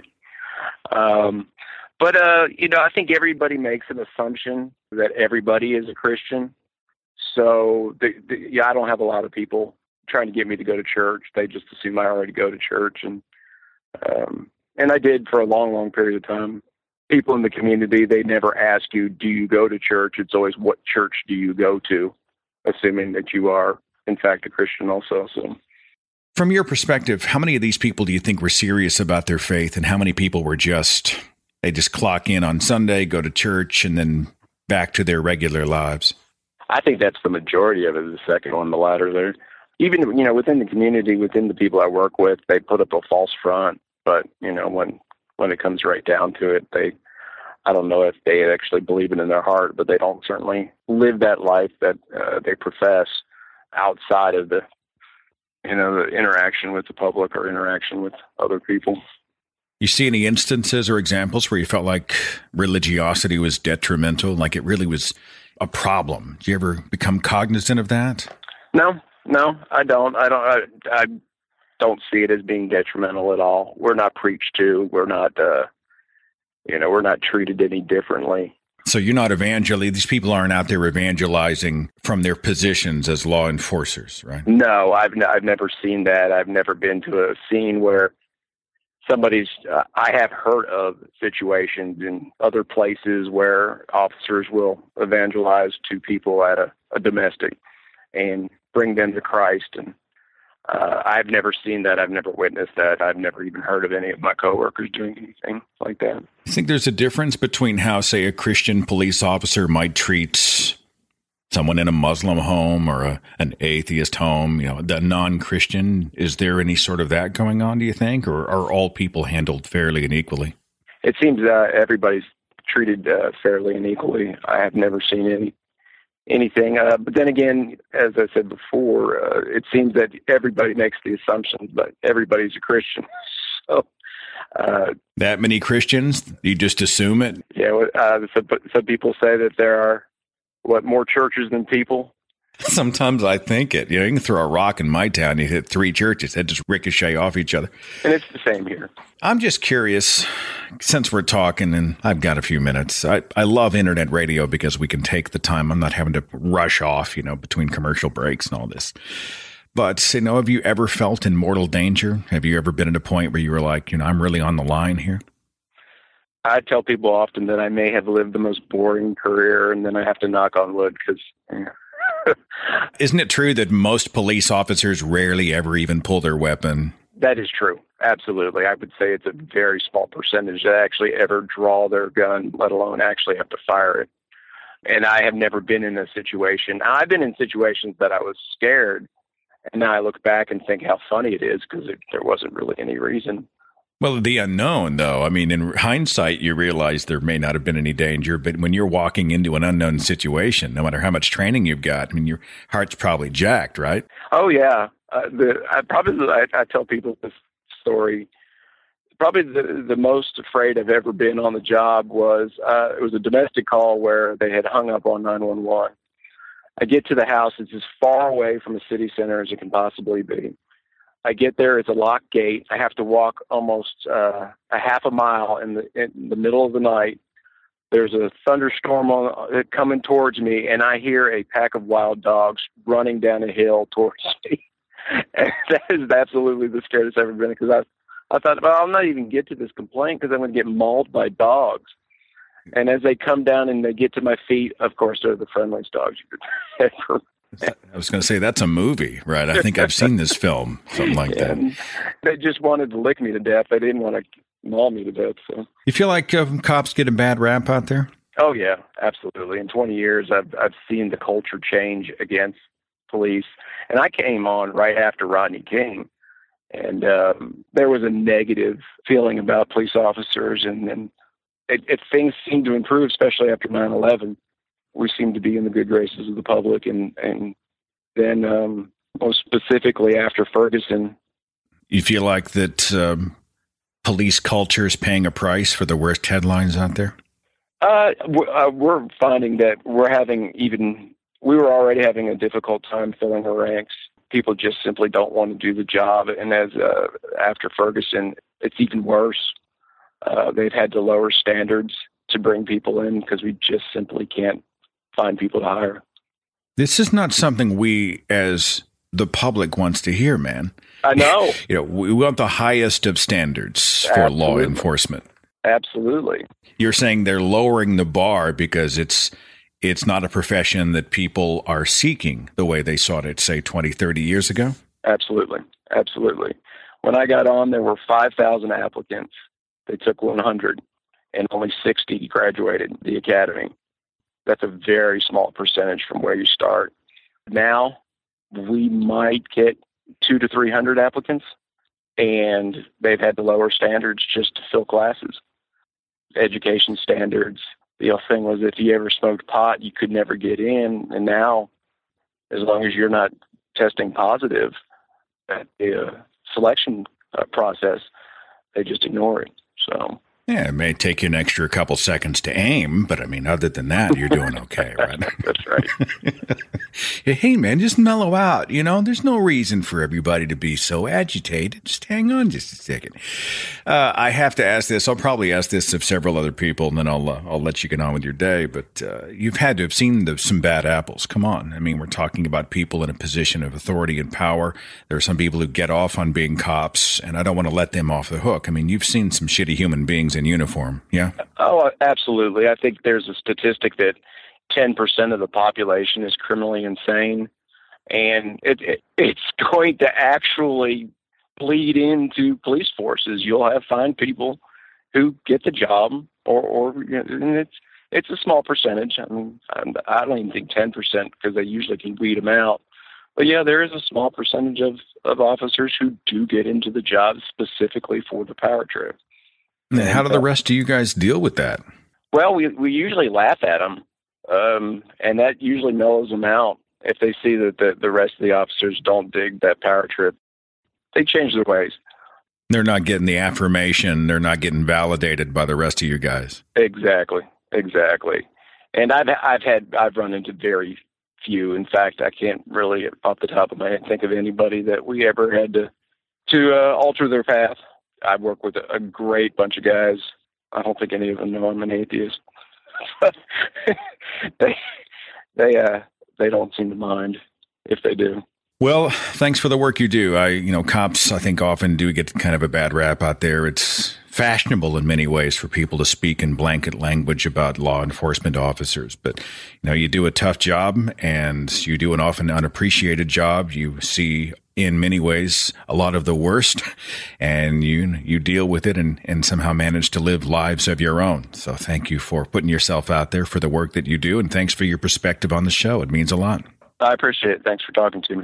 But I think everybody makes an assumption that everybody is a Christian. So I don't have a lot of people trying to get me to go to church. They just assume I already go to church, and I did for a long, long period of time. People in the community, they never ask you, do you go to church? It's always, what church do you go to? Assuming that you are, in fact, a Christian also. So, from your perspective, how many of these people do you think were serious about their faith, and how many people were they just clock in on Sunday, go to church, and then back to their regular lives? I think that's the majority of it, the second on the ladder there. Even, within the community, within the people I work with, they put up a false front. But, when it comes right down to it, I don't know if they actually believe it in their heart, but they don't certainly live that life that they profess outside of the interaction with the public or interaction with other people. You see any instances or examples where you felt like religiosity was detrimental, like it really was a problem? Do you ever become cognizant of that? No, I don't. I don't see it as being detrimental at all. We're not preached to. We're not, we're not treated any differently. So you're not evangelizing. These people aren't out there evangelizing from their positions as law enforcers, right? No, I've never seen that. I've never been to a scene where somebody's. I have heard of situations in other places where officers will evangelize to people at a domestic and bring them to Christ. And I've never seen that. I've never witnessed that. I've never even heard of any of my coworkers doing anything like that. You think there's a difference between how, say, a Christian police officer might treat someone in a Muslim home or an atheist home, the non-Christian? Is there any sort of that going on, do you think? Or are all people handled fairly and equally? It seems everybody's treated fairly and equally. I have never seen anything. But then again, as I said before, it seems that everybody makes the assumption that everybody's a Christian. So that many Christians? You just assume it? Yeah. Some people say that there are, more churches than people? Sometimes I think it. You can throw a rock in my town, you hit 3 churches, they just ricochet off each other. And it's the same here. I'm just curious, since we're talking, and I've got a few minutes, I love internet radio because we can take the time. I'm not having to rush off, between commercial breaks and all this. But, have you ever felt in mortal danger? Have you ever been at a point where you were like, I'm really on the line here? I tell people often that I may have lived the most boring career, and then I have to knock on wood because... Isn't it true that most police officers rarely ever even pull their weapon? That is true. Absolutely. I would say it's a very small percentage that actually ever draw their gun, let alone actually have to fire it. And I have never been in a situation. I've been in situations that I was scared, and now I look back and think how funny it is because there wasn't really any reason. Well, the unknown, though, in hindsight, you realize there may not have been any danger, but when you're walking into an unknown situation, no matter how much training you've got, your heart's probably jacked, right? Oh, yeah. I tell people this story. Probably the most afraid I've ever been on the job was, it was a domestic call where they had hung up on 911. I get to the house. It's as far away from the city center as it can possibly be. I get there, it's a locked gate. I have to walk almost a half a mile in the middle of the night. There's a thunderstorm coming towards me, and I hear a pack of wild dogs running down a hill towards me. And that is absolutely the scariest I've ever been because I thought, well, I'll not even get to this complaint because I'm going to get mauled by dogs. And as they come down and they get to my feet, of course, they're the friendliest dogs you could ever. I was going to say, that's a movie, right? I think I've seen this film, something like that. They just wanted to lick me to death. They didn't want to maul me to death. So. You feel like cops get a bad rap out there? Oh, yeah, absolutely. In 20 years, I've seen the culture change against police. And I came on right after Rodney King. And there was a negative feeling about police officers. And things seemed to improve, especially after 9/11. We seem to be in the good graces of the public, and then most specifically after Ferguson. You feel like that police culture is paying a price for the worst headlines out there? We're finding that we were already having a difficult time filling the ranks. People just simply don't want to do the job, and after Ferguson, it's even worse. They've had to lower standards to bring people in because we just simply can't find people to hire. This is not something we as the public wants to hear, man. I know. We want the highest of standards for law enforcement. Absolutely. You're saying they're lowering the bar because it's not a profession that people are seeking the way they sought it, say, 20, 30 years ago? Absolutely. Absolutely. When I got on, there were 5,000 applicants. They took 100, and only 60 graduated the academy. That's a very small percentage from where you start. Now, we might get 200 to 300 applicants, and they've had to lower standards just to fill classes. Education standards. The other thing was if you ever smoked pot, you could never get in. And now, as long as you're not testing positive at the selection process, they just ignore it. So Yeah, it may take you an extra couple seconds to aim, but I mean, other than that, you're doing okay, right? That's right. Hey, man, just mellow out. You know, there's no reason for everybody to be so agitated. Just hang on just a second. I have to ask this. I'll probably ask this of several other people, and then I'll let you get on with your day. But you've had to have seen some bad apples. Come on. I mean, we're talking about people in a position of authority and power. There are some people who get off on being cops, and I don't want to let them off the hook. I mean, you've seen some shitty human beings in uniform, yeah? Oh, absolutely. I think there's a statistic that 10% of the population is criminally insane, and it's going to actually bleed into police forces. You'll have fine people who get the job, and it's a small percentage. I mean, I don't even think 10% because they usually can weed them out. But yeah, there is a small percentage of officers who do get into the job specifically for the power trip. And how do the rest of you guys deal with that? Well, we usually laugh at them, and that usually mellows them out. If they see that the rest of the officers don't dig that power trip, they change their ways. They're not getting the affirmation. They're not getting validated by the rest of you guys. Exactly. And I've run into very few. In fact, I can't really, off the top of my head, think of anybody that we ever had to alter their path. I work with a great bunch of guys. I don't think any of them know I'm an atheist. they don't seem to mind if they do. Well, thanks for the work you do. Cops, I think, often do get kind of a bad rap out there. It's fashionable in many ways for people to speak in blanket language about law enforcement officers. But, you do a tough job, and you do an often unappreciated job. You see, in many ways, a lot of the worst, and you deal with it and somehow manage to live lives of your own. So thank you for putting yourself out there for the work that you do, and thanks for your perspective on the show. It means a lot. I appreciate it. Thanks for talking to me.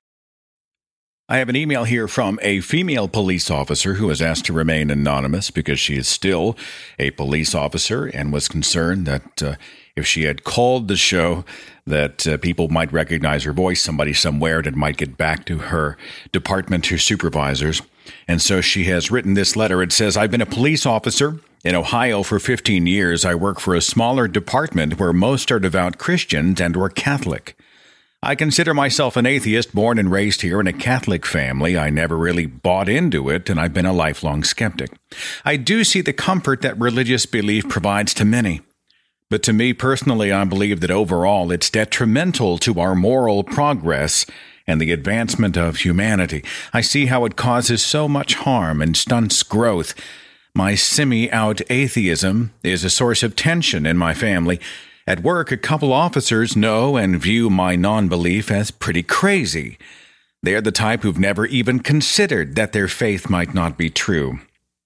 I have an email here from a female police officer who was asked to remain anonymous because she is still a police officer and was concerned that if she had called the show, that people might recognize her voice, somebody somewhere, and it might get back to her department, her supervisors. And so she has written this letter. It says, I've been a police officer in Ohio for 15 years. I work for a smaller department where most are devout Christians and were Catholic. I consider myself an atheist, born and raised here in a Catholic family. I never really bought into it, and I've been a lifelong skeptic. I do see the comfort that religious belief provides to many. But to me personally, I believe that overall it's detrimental to our moral progress and the advancement of humanity. I see how it causes so much harm and stunts growth. My semi-out atheism is a source of tension in my family. At work, a couple officers know and view my non-belief as pretty crazy. They're the type who've never even considered that their faith might not be true.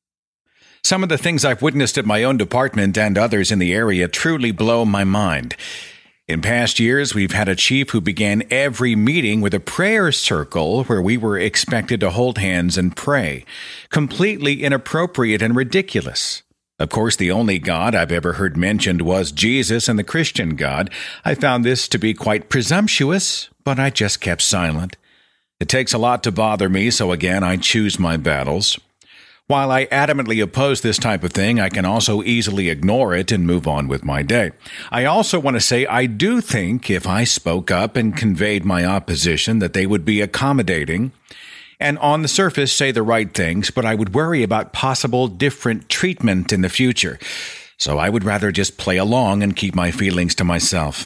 Some of the things I've witnessed at my own department and others in the area truly blow my mind. In past years, we've had a chief who began every meeting with a prayer circle where we were expected to hold hands and pray. Completely inappropriate and ridiculous. Of course, the only God I've ever heard mentioned was Jesus and the Christian God. I found this to be quite presumptuous, but I just kept silent. It takes a lot to bother me, so again, I choose my battles. While I adamantly oppose this type of thing, I can also easily ignore it and move on with my day. I also want to say I do think if I spoke up and conveyed my opposition that they would be accommodating and on the surface say the right things, but I would worry about possible different treatment in the future. So I would rather just play along and keep my feelings to myself.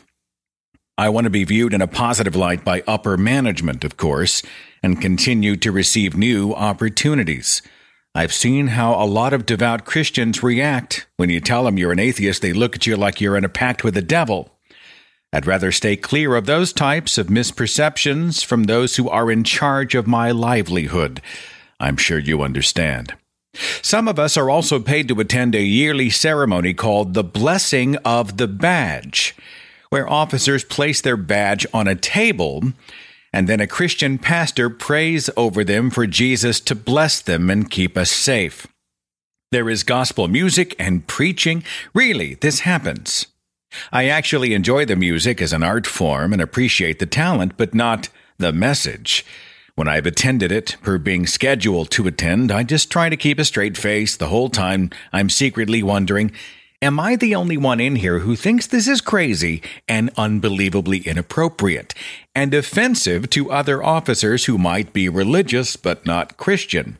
I want to be viewed in a positive light by upper management, of course, and continue to receive new opportunities. I've seen how a lot of devout Christians react. When you tell them you're an atheist, they look at you like you're in a pact with the devil. I'd rather stay clear of those types of misperceptions from those who are in charge of my livelihood. I'm sure you understand. Some of us are also paid to attend a yearly ceremony called the Blessing of the Badge, where officers place their badge on a table, and then a Christian pastor prays over them for Jesus to bless them and keep us safe. There is gospel music and preaching. Really, this happens. I actually enjoy the music as an art form and appreciate the talent, but not the message. When I've attended it, per being scheduled to attend, I just try to keep a straight face the whole time. I'm secretly wondering, am I the only one in here who thinks this is crazy and unbelievably inappropriate and offensive to other officers who might be religious but not Christian?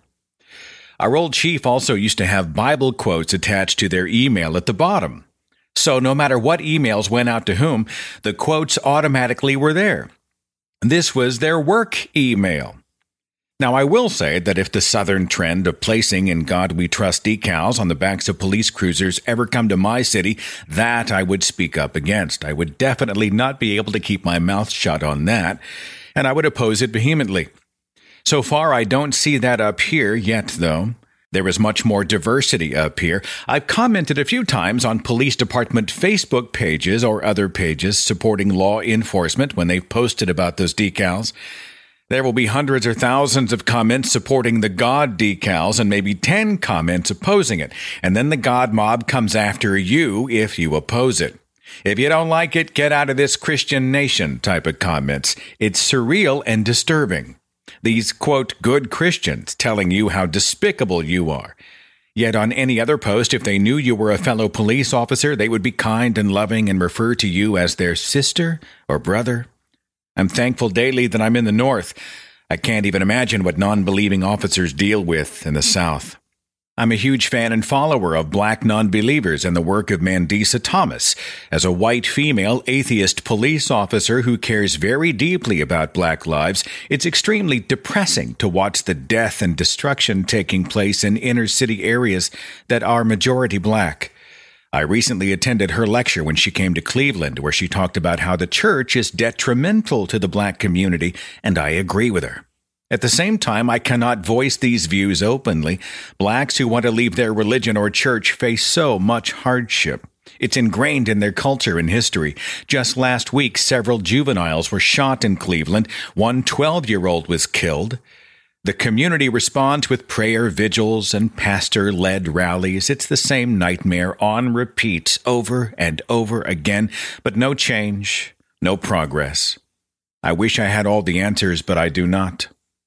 Our old chief also used to have Bible quotes attached to their email at the bottom. So no matter what emails went out to whom, the quotes automatically were there. This was their work email. Now, I will say that if the Southern trend of placing "In God We Trust" decals on the backs of police cruisers ever come to my city, that I would speak up against. I would definitely not be able to keep my mouth shut on that, and I would oppose it vehemently. So far, I don't see that up here yet, though. There is much more diversity up here. I've commented a few times on police department Facebook pages or other pages supporting law enforcement when they've posted about those decals. There will be hundreds or thousands of comments supporting the God decals and maybe 10 comments opposing it. And then the God mob comes after you if you oppose it. If you don't like it, get out of this Christian nation type of comments. It's surreal and disturbing. These, quote, good Christians telling you how despicable you are. Yet on any other post, if they knew you were a fellow police officer, they would be kind and loving and refer to you as their sister or brother. I'm thankful daily that I'm in the North. I can't even imagine what non-believing officers deal with in the South. I'm a huge fan and follower of black non-believers and the work of Mandisa Thomas, as a white female atheist police officer who cares very deeply about black lives. It's extremely depressing to watch the death and destruction taking place in inner city areas that are majority black. I recently attended her lecture when she came to Cleveland, where she talked about how the church is detrimental to the black community, and I agree with her. At the same time, I cannot voice these views openly. Blacks who want to leave their religion or church face so much hardship. It's ingrained in their culture and history. Just last week, several juveniles were shot in Cleveland. One 12-year-old was killed. The community responds with prayer vigils and pastor-led rallies. It's the same nightmare on repeat over and over again, but no change, no progress. I wish I had all the answers, but I do not.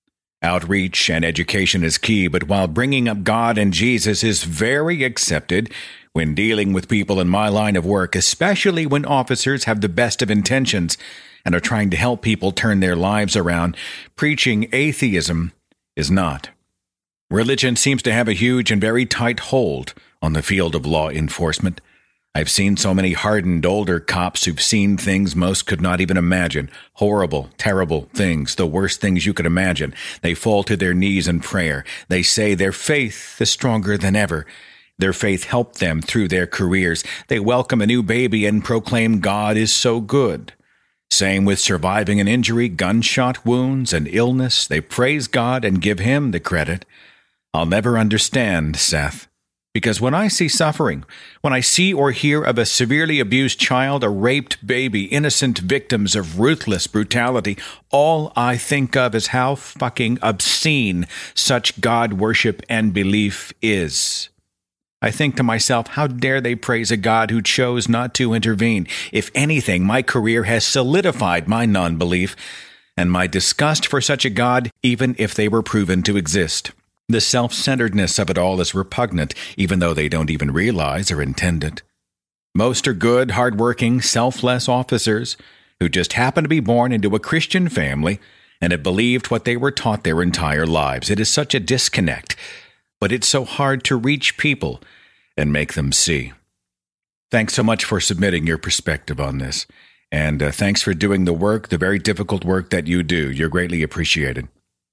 Outreach and education is key, but while bringing up God and Jesus is very accepted when dealing with people in my line of work, especially when officers have the best of intentions and are trying to help people turn their lives around, preaching atheism is not. Religion seems to have a huge and very tight hold on the field of law enforcement. I've seen so many hardened older cops who've seen things most could not even imagine. Horrible, terrible things, the worst things you could imagine. They fall to their knees in prayer. They say their faith is stronger than ever. Their faith helped them through their careers. They welcome a new baby and proclaim God is so good. Same with surviving an injury, gunshot wounds, and illness. They praise God and give Him the credit. I'll never understand, Seth. Because when I see suffering, when I see or hear of a severely abused child, a raped baby, innocent victims of ruthless brutality, all I think of is how fucking obscene such God worship and belief is. I think to myself, how dare they praise a God who chose not to intervene? If anything, my career has solidified my non-belief and my disgust for such a God, even if they were proven to exist. The self-centeredness of it all is repugnant, even though they don't even realize or intend it. Most are good, hard-working, selfless officers who just happen to be born into a Christian family and have believed what they were taught their entire lives. It is such a disconnect, but it's so hard to reach people and make them see. Thanks so much for submitting your perspective on this, and thanks for doing the work, the very difficult work that you do. You're greatly appreciated.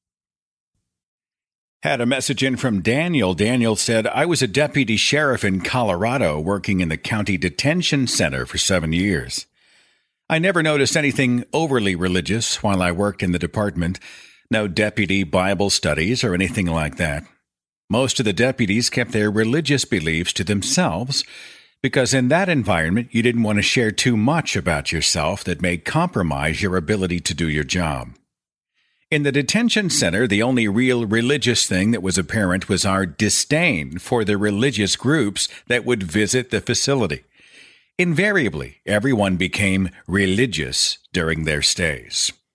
Had a message in from Daniel. Daniel said, I was a deputy sheriff in Colorado working in the county detention center for 7 years. I never noticed anything overly religious while I worked in the department. No deputy Bible studies or anything like that. Most of the deputies kept their religious beliefs to themselves because in that environment you didn't want to share too much about yourself that may compromise your ability to do your job. In the detention center, the only real religious thing that was apparent was our disdain for the religious groups that would visit the facility. Invariably, everyone became religious during their stays.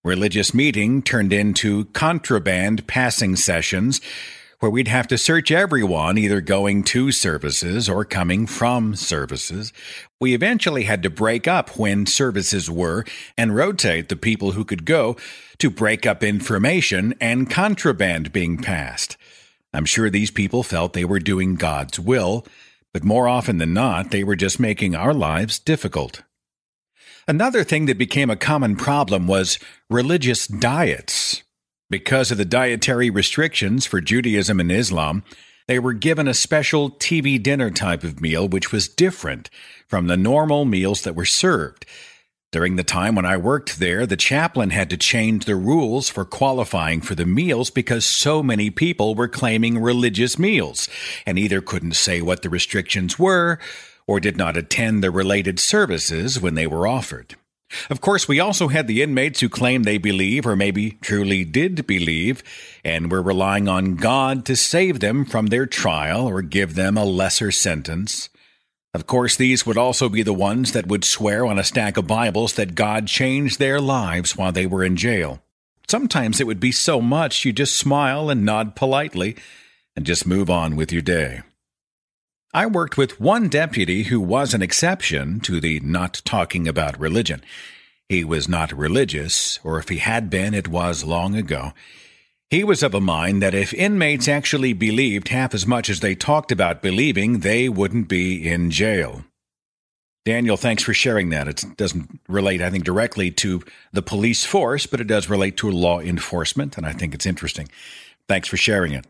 Religious meeting turned into contraband passing sessions where we'd have to search everyone either going to services or coming from services. We eventually had to break up when services were and rotate the people who could go to break up information and contraband being passed. I'm sure these people felt they were doing God's will, but more often than not, they were just making our lives difficult. Another thing that became a common problem was religious diets. Because of the dietary restrictions for Judaism and Islam, they were given a special TV dinner type of meal which was different from the normal meals that were served. During the time when I worked there, the chaplain had to change the rules for qualifying for the meals because so many people were claiming religious meals and either couldn't say what the restrictions were or did not attend the related services when they were offered. Of course, we also had the inmates who claimed they believe, or maybe truly did believe, and were relying on God to save them from their trial or give them a lesser sentence. Of course, these would also be the ones that would swear on a stack of Bibles that God changed their lives while they were in jail. Sometimes it would be so much you just smile and nod politely and just move on with your day. I worked with one deputy who was an exception to the not talking about religion. He was not religious, or if he had been, it was long ago. He was of a mind that if inmates actually believed half as much as they talked about believing, they wouldn't be in jail. Daniel, thanks for sharing that. It doesn't relate, I think, directly to the police force, but it does relate to law enforcement, and I think it's interesting. Thanks for sharing it.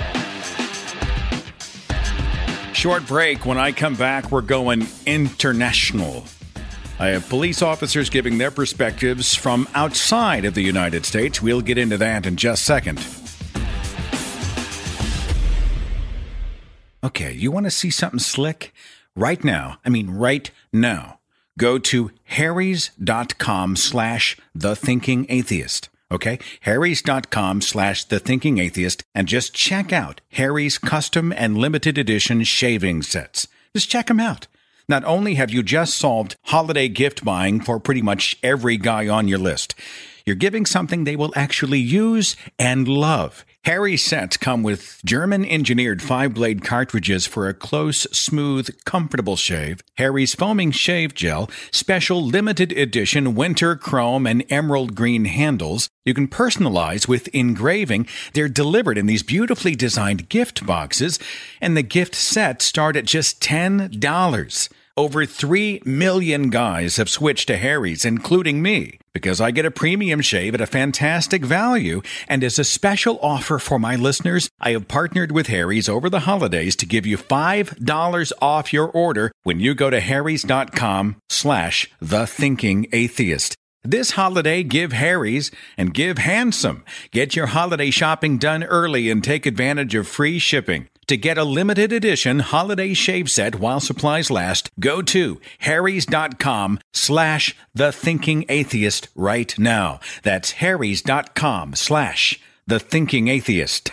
Short break. When I come back, we're going international. I have police officers giving their perspectives from outside of the United States. We'll get into that in just a second. Okay, you want to see something slick? Right now, go to harrys.com/thethinkingatheist. Okay, harrys.com/thethinkingatheist, and just check out Harry's custom and limited edition shaving sets. Just check them out. Not only have you just solved holiday gift buying for pretty much every guy on your list, you're giving something they will actually use and love. Harry's sets come with German-engineered 5-blade cartridges for a close, smooth, comfortable shave, Harry's foaming shave gel, special limited edition winter chrome and emerald green handles. You can personalize with engraving. They're delivered in these beautifully designed gift boxes, and the gift sets start at just $10. Over 3 million guys have switched to Harry's, including me, because I get a premium shave at a fantastic value. And as a special offer for my listeners, I have partnered with Harry's over the holidays to give you $5 off your order when you go to harrys.com/thethinkingatheist. This holiday, give Harry's and give handsome. Get your holiday shopping done early and take advantage of free shipping. To get a limited edition holiday shave set while supplies last, go to harrys.com/thethinkingatheist right now. That's harrys.com/thethinkingatheist.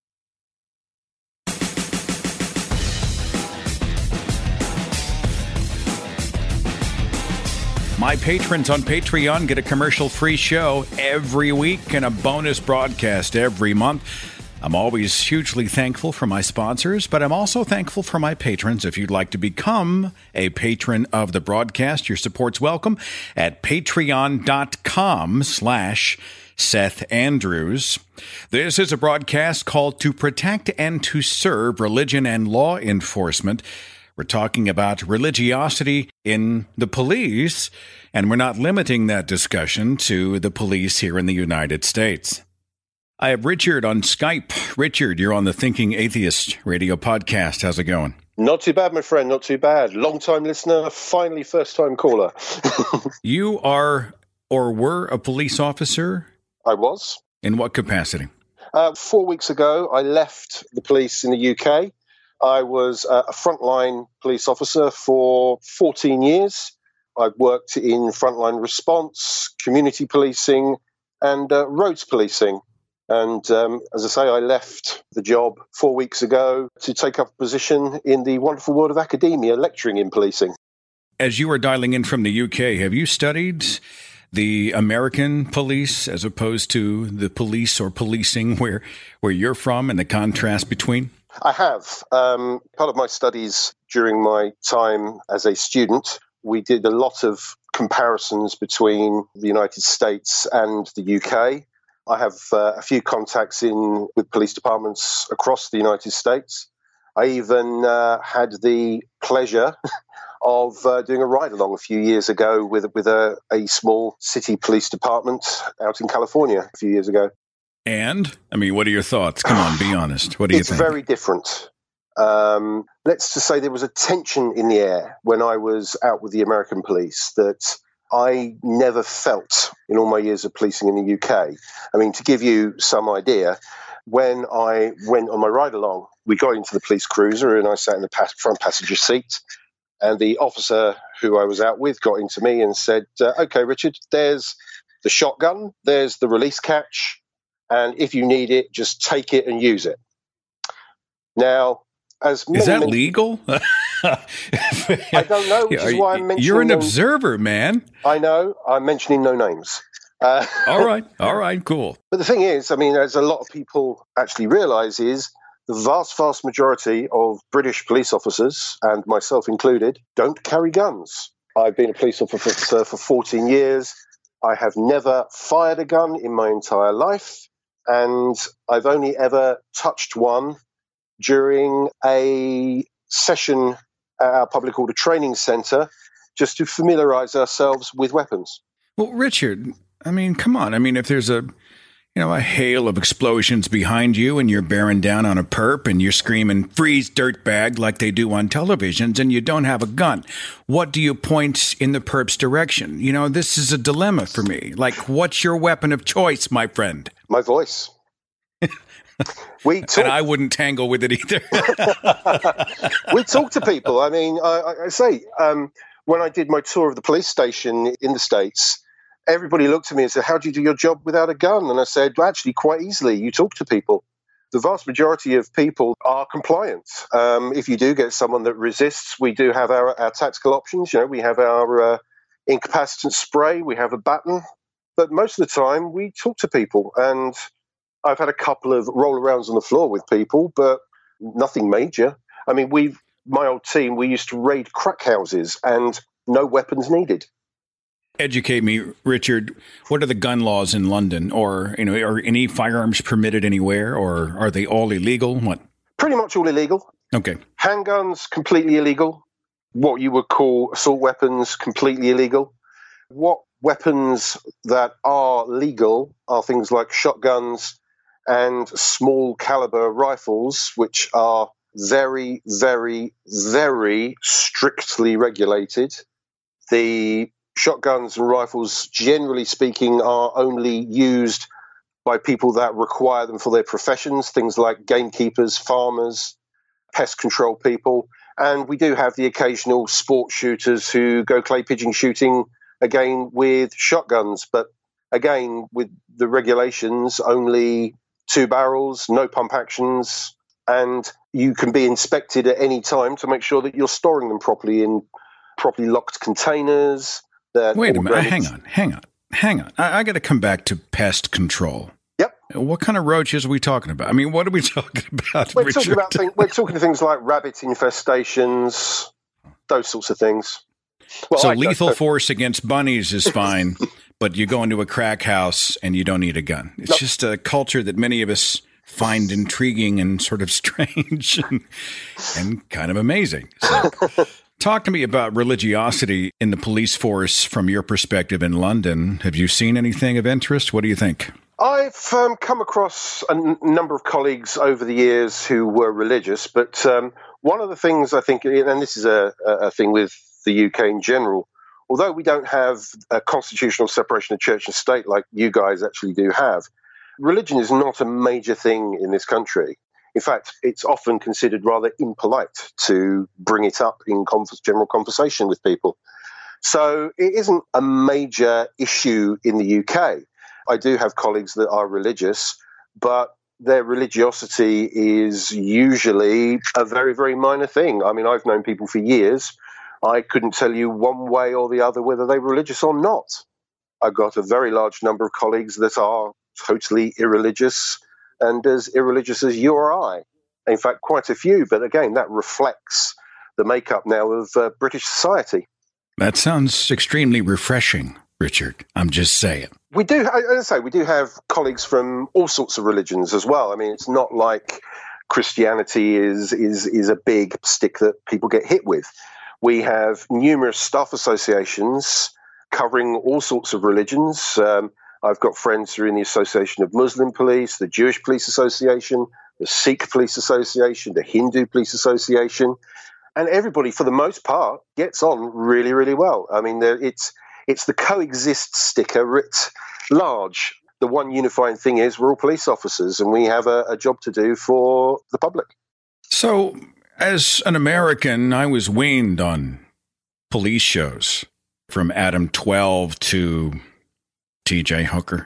My patrons on Patreon get a commercial-free show every week and a bonus broadcast every month. I'm always hugely thankful for my sponsors, but I'm also thankful for my patrons. If you'd like to become a patron of the broadcast, your support's welcome at patreon.com/Seth Andrews. This is a broadcast called To Protect and to Serve Religion and Law Enforcement. We're talking about religiosity in the police, and we're not limiting that discussion to the police here in the United States. I have Richard on Skype. Richard, you're on the Thinking Atheist radio podcast. How's it going? Not too bad, my friend. Not too bad. Long-time listener, finally first-time caller. You are or were a police officer? I was. In what capacity? 4 weeks ago, I left the police in the UK. I was a frontline police officer for 14 years. I've worked in frontline response, community policing, and roads policing. And as I say, I left the job 4 weeks ago to take up a position in the wonderful world of academia, lecturing in policing. As you are dialing in from the UK, have you studied the American police as opposed to the police or policing where you're from and the contrast between? I have. Part of my studies during my time as a student, we did a lot of comparisons between the United States and the UK. I have a few contacts with police departments across the United States. I even had the pleasure of doing a ride-along a few years ago with a small city police department out in California a few years ago. And? I mean, what are your thoughts? Come on, be honest. What do you think? It's very different. Let's just say there was a tension in the air when I was out with the American police that I never felt in all my years of policing in the UK. I mean, to give you some idea, when I went on my ride-along, we got into the police cruiser and I sat in the front passenger seat. And the officer who I was out with got into me and said, okay, Richard, there's the shotgun, there's the release catch, and if you need it, just take it and use it. Now, is that legal? I don't know, which is why I'm mentioning... You're an observer, man. I know. I'm mentioning no names. All right, cool. But the thing is, I mean, as a lot of people actually realise, is the vast majority of British police officers, and myself included, don't carry guns. I've been a police officer for 14 years. I have never fired a gun in my entire life, and I've only ever touched one during a session at our public order training centre just to familiarise ourselves with weapons. Well, Richard, I mean, come on. I mean, if there's a hail of explosions behind you and you're bearing down on a perp and you're screaming, freeze, dirtbag, like they do on televisions, and you don't have a gun, what do you point in the perp's direction? You know, this is a dilemma for me. Like, what's your weapon of choice, my friend? My voice. And I wouldn't tangle with it either. We talk to people. I mean, I say, when I did my tour of the police station in the States, everybody looked at me and said, how do you do your job without a gun? And I said, well, actually, quite easily. You talk to people. The vast majority of people are compliant. If you do get someone that resists, we do have our tactical options. You know, we have our incapacitant spray. We have a baton. But most of the time, we talk to people. And I've had a couple of roll-arounds on the floor with people, but nothing major. I mean, my old team, we used to raid crack houses and no weapons needed. Educate me, Richard. What are the gun laws in London? Or, you know, are any firearms permitted anywhere, or are they all illegal? What? Pretty much all illegal. Okay. Handguns, completely illegal. What you would call assault weapons, completely illegal. What weapons that are legal are things like shotguns and small caliber rifles, which are very, very, very strictly regulated. The shotguns and rifles, generally speaking, are only used by people that require them for their professions, things like gamekeepers, farmers, pest control people. And we do have the occasional sport shooters who go clay pigeon shooting, again, with shotguns. But again, with the regulations, only 2 barrels, no pump actions, and you can be inspected at any time to make sure that you're storing them properly in properly locked containers. Wait a minute. Hang on. I got to come back to pest control. Yep. What kind of roaches are we talking about? I mean, what are we talking about, we're Richard? We're talking things like rabbit infestations, those sorts of things. Well, so lethal force against bunnies is fine, but you go into a crack house and you don't need a gun. It's just a culture that many of us find intriguing and sort of strange and kind of amazing. So, talk to me about religiosity in the police force from your perspective in London. Have you seen anything of interest? What do you think? I've come across a number of colleagues over the years who were religious, but one of the things I think, and this is a thing with the UK in general, although we don't have a constitutional separation of church and state like you guys actually do have, religion is not a major thing in this country. In fact, it's often considered rather impolite to bring it up in general conversation with people. So it isn't a major issue in the UK. I do have colleagues that are religious, but their religiosity is usually a very, very minor thing. I mean, I've known people for years. I couldn't tell you one way or the other whether they were religious or not. I've got a very large number of colleagues that are totally irreligious and as irreligious as you or I. In fact, quite a few. But again, that reflects the makeup now of British society. That sounds extremely refreshing, Richard. I'm just saying. We do, as I say, we do have colleagues from all sorts of religions as well. I mean, it's not like Christianity is a big stick that people get hit with. We have numerous staff associations covering all sorts of religions. I've got friends who are in the Association of Muslim Police, the Jewish Police Association, the Sikh Police Association, the Hindu Police Association, and everybody, for the most part, gets on really, really well. I mean, it's the coexist sticker writ large. The one unifying thing is we're all police officers and we have a job to do for the public. So, as an American, I was weaned on police shows from Adam 12 to TJ Hooker,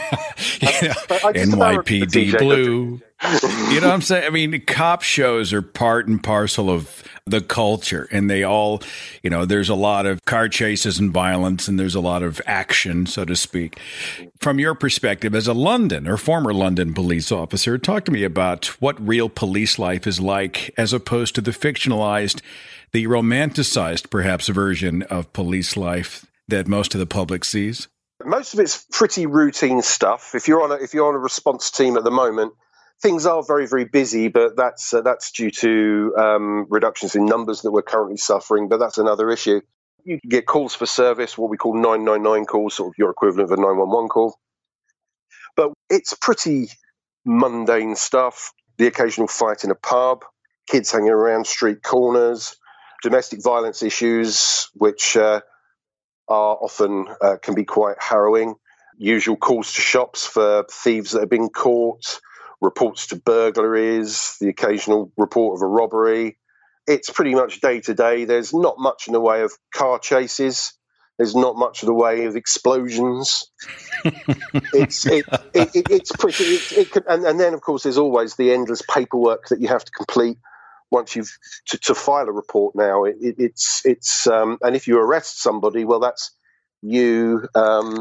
NYPD Blue. You know what I'm saying? I mean, cop shows are part and parcel of the culture, and they all, you know, there's a lot of car chases and violence, and there's a lot of action, so to speak. From your perspective as a London or former London police officer, talk to me about what real police life is like as opposed to the fictionalized, the romanticized, perhaps, version of police life that most of the public sees. Most of it's pretty routine stuff. If you're on a response team at the moment, things are very, very busy, but that's due to reductions in numbers that we're currently suffering. But that's another issue. You can get calls for service, what we call 999 calls, sort of your equivalent of a 911 call. But it's pretty mundane stuff. The occasional fight in a pub, kids hanging around street corners, domestic violence issues, which are often can be quite harrowing. Usual calls to shops for thieves that have been caught, reports to burglaries, the occasional report of a robbery. It's pretty much day to day. There's not much in the way of car chases. There's not much in the way of explosions. It's pretty. And then of course there's always the endless paperwork that you have to complete once you've to file a report. Now it's and if you arrest somebody, well, that's you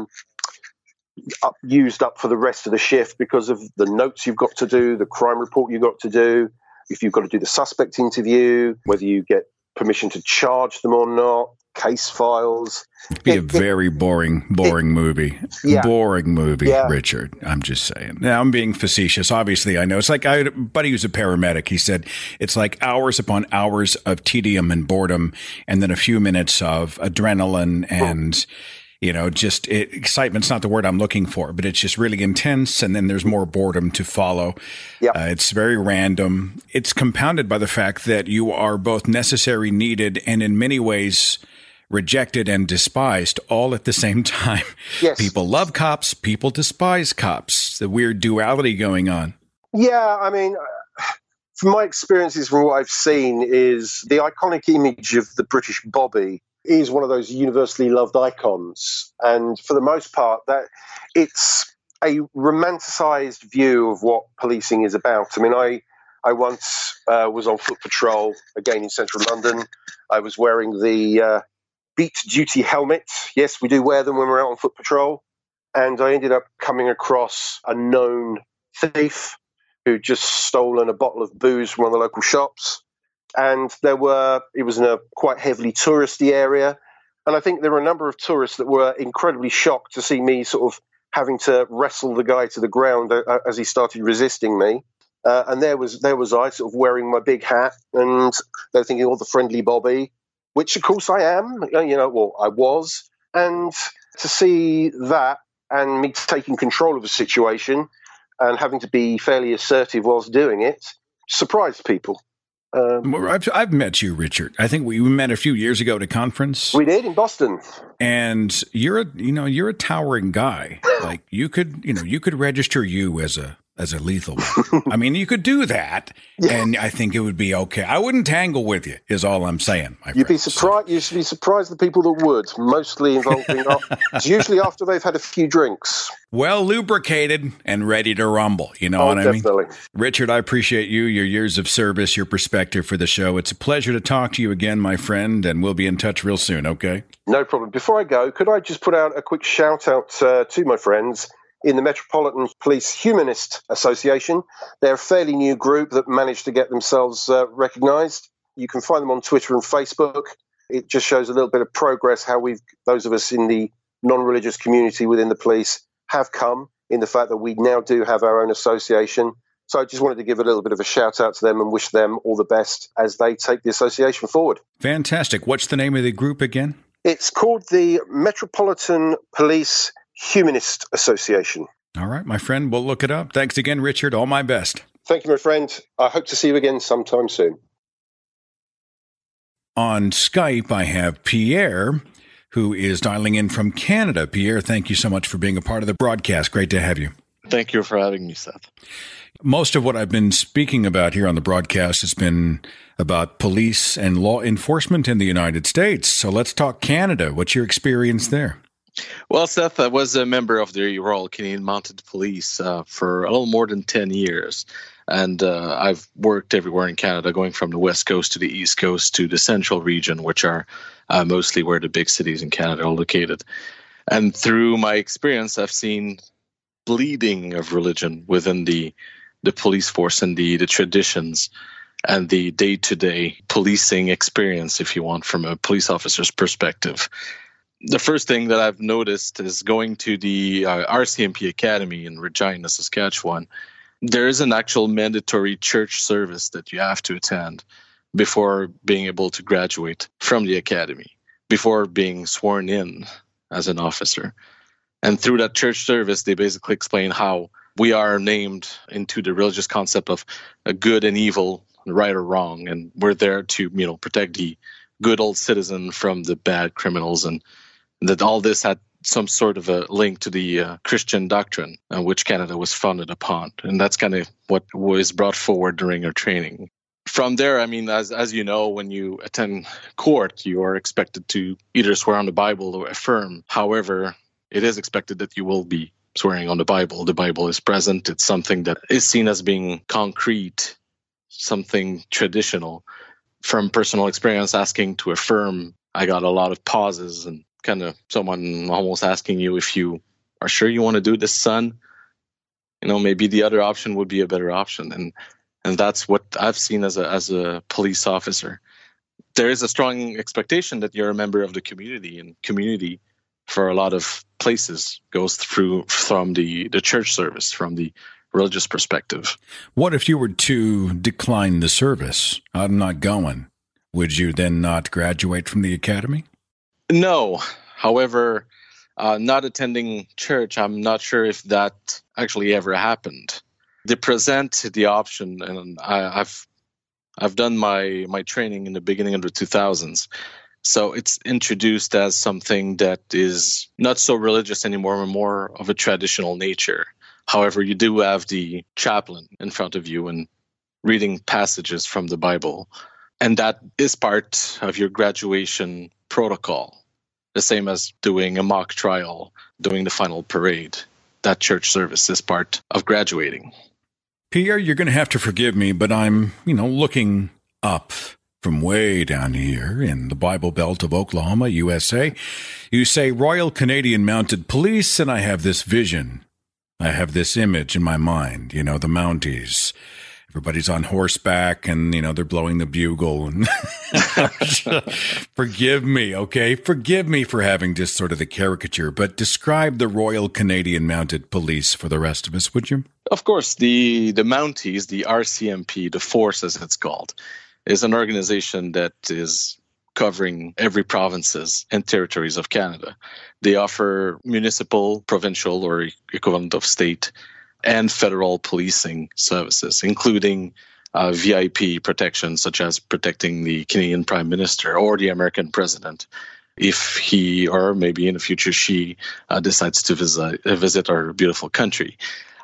used up for the rest of the shift because of the notes you've got to do, the crime report you've got to do, if you've got to do the suspect interview, whether you get permission to charge them or not, case files. It'd be a very boring movie. Yeah. Boring movie, Yeah. Richard. I'm just saying. Now, I'm being facetious. Obviously, I know. It's like I had a buddy who's a paramedic. He said it's like hours upon hours of tedium and boredom and then a few minutes of adrenaline and, you know, just excitement's not the word I'm looking for, but it's just really intense. And then there's more boredom to follow. Yeah. It's very random. It's compounded by the fact that you are both necessary, needed, and in many ways rejected and despised all at the same time. Yes. People love cops. People despise cops. The weird duality going on. Yeah, I mean, from my experiences, from what I've seen, is the iconic image of the British Bobby is one of those universally loved icons. And for the most part, that it's a romanticized view of what policing is about. I mean, I once was on foot patrol, again in central London. I was wearing the beat duty helmet. Yes, we do wear them when we're out on foot patrol. And I ended up coming across a known thief who'd just stolen a bottle of booze from one of the local shops. And it was in a quite heavily touristy area. And I think there were a number of tourists that were incredibly shocked to see me sort of having to wrestle the guy to the ground as he started resisting me. And there was I sort of wearing my big hat, and they're thinking, oh, the friendly Bobby, which of course I am, I was. And to see that and me taking control of the situation and having to be fairly assertive whilst doing it surprised people. I've met you, Richard. I think we met a few years ago at a conference. We did in Boston. And you're a towering guy. Like you could register you as as a lethal weapon. I mean, you could do that, and I think it would be okay. I wouldn't tangle with you, is all I'm saying, my friend. You'd be surprised the people that would, mostly involving, it's usually after they've had a few drinks. Well lubricated and ready to rumble, you know what I mean? Definitely. Richard, I appreciate you, your years of service, your perspective for the show. It's a pleasure to talk to you again, my friend, and we'll be in touch real soon, okay? No problem. Before I go, could I just put out a quick shout-out to my friends in the Metropolitan Police Humanist Association? They're a fairly new group that managed to get themselves recognised. You can find them on Twitter and Facebook. It just shows a little bit of progress, how those of us in the non-religious community within the police have come in the fact that we now do have our own association. So I just wanted to give a little bit of a shout out to them and wish them all the best as they take the association forward. Fantastic. What's the name of the group again? It's called the Metropolitan Police Humanist Association. All right, my friend, we'll look it up. Thanks again, Richard. All my best. Thank you, my friend. I hope to see you again sometime soon. On Skype, I have Pierre, who is dialing in from Canada. Pierre, thank you so much for being a part of the broadcast. Great to have you. Thank you for having me, Seth. Most of what I've been speaking about here on the broadcast has been about police and law enforcement in the United States. So let's talk Canada. What's your experience there? Well, Seth, I was a member of the Royal Canadian Mounted Police for a little more than 10 years. And I've worked everywhere in Canada, going from the West Coast to the East Coast to the Central region, which are mostly where the big cities in Canada are located. And through my experience, I've seen bleeding of religion within the police force and the traditions and the day-to-day policing experience, if you want, from a police officer's perspective. The first thing that I've noticed is going to the RCMP Academy in Regina, Saskatchewan. There is an actual mandatory church service that you have to attend before being able to graduate from the academy, before being sworn in as an officer. And through that church service, they basically explain how we are named into the religious concept of a good and evil, right or wrong, and we're there to, protect the good old citizen from the bad criminals, and that all this had some sort of a link to the Christian doctrine, which Canada was founded upon. And that's kind of what was brought forward during our training. From there, as you know, when you attend court, you are expected to either swear on the Bible or affirm. However, it is expected that you will be swearing on the Bible. The Bible is present. It's something that is seen as being concrete, something traditional. From personal experience, asking to affirm, I got a lot of pauses and kind of someone almost asking you if you are sure you want to do this, son. Maybe the other option would be a better option. And that's what I've seen as a police officer. There is a strong expectation that you're a member of the community, and community for a lot of places goes through from the church service, from the religious perspective. What if you were to decline the service? I'm not going. Would you then not graduate from the academy? No. However, not attending church, I'm not sure if that actually ever happened. They present the option, and I've done my training in the beginning of the 2000s. So it's introduced as something that is not so religious anymore, more of a traditional nature. However, you do have the chaplain in front of you and reading passages from the Bible. And that is part of your graduation protocol, the same as doing a mock trial, doing the final parade. That church service is part of graduating. Pierre, you're going to have to forgive me, but I'm, looking up from way down here in the Bible Belt of Oklahoma, USA. You say Royal Canadian Mounted Police, and I have this vision. I have this image in my mind, the Mounties. Everybody's on horseback and, they're blowing the bugle. And forgive me, okay? Forgive me for having just sort of the caricature, but describe the Royal Canadian Mounted Police for the rest of us, would you? Of course, the Mounties, the RCMP, the force as it's called, is an organization that is covering every provinces and territories of Canada. They offer municipal, provincial, or equivalent of state and federal policing services, including VIP protection, such as protecting the Canadian Prime Minister or the American President, if he or maybe in the future she decides to visit our beautiful country.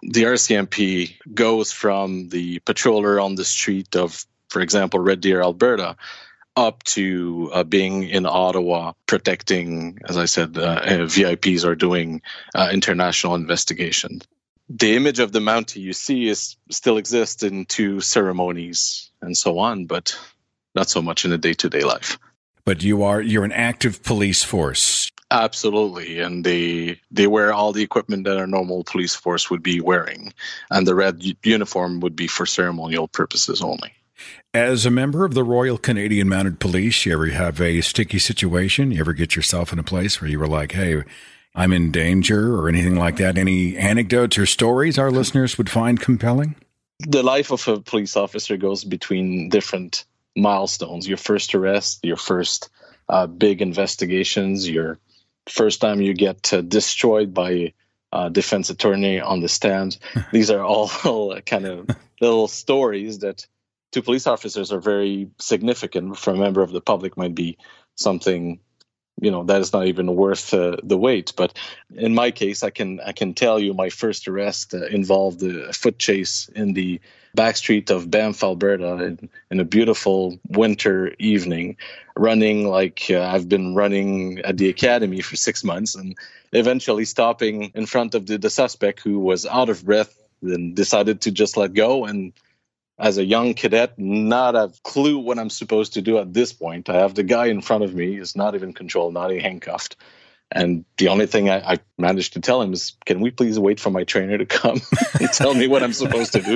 the RCMP goes from the patroller on the street of, for example, Red Deer, Alberta, up to being in Ottawa, protecting, as I said, VIPs or doing international investigation. The image of the Mountie you see still exists in 2 ceremonies and so on, but not so much in the day-to-day life. But you're an active police force. Absolutely, and they wear all the equipment that a normal police force would be wearing, and the red uniform would be for ceremonial purposes only. As a member of the Royal Canadian Mounted Police, you ever have a sticky situation? You ever get yourself in a place where you were like, hey, I'm in danger or anything like that? Any anecdotes or stories our listeners would find compelling? The life of a police officer goes between different milestones. Your first arrest, your first big investigations, your first time you get destroyed by a defense attorney on the stand. These are all kind of little stories that to police officers are very significant. For a member of the public might be something, that is not even worth the wait. But in my case, I can tell you my first arrest involved a foot chase in the back street of Banff, Alberta, in a beautiful winter evening, running like I've been running at the academy for 6 months, and eventually stopping in front of the suspect, who was out of breath and decided to just let go. And as a young cadet, not a clue what I'm supposed to do at this point. I have the guy in front of me, is not even controlled, not even handcuffed. And the only thing I managed to tell him is, can we please wait for my trainer to come and tell me what I'm supposed to do?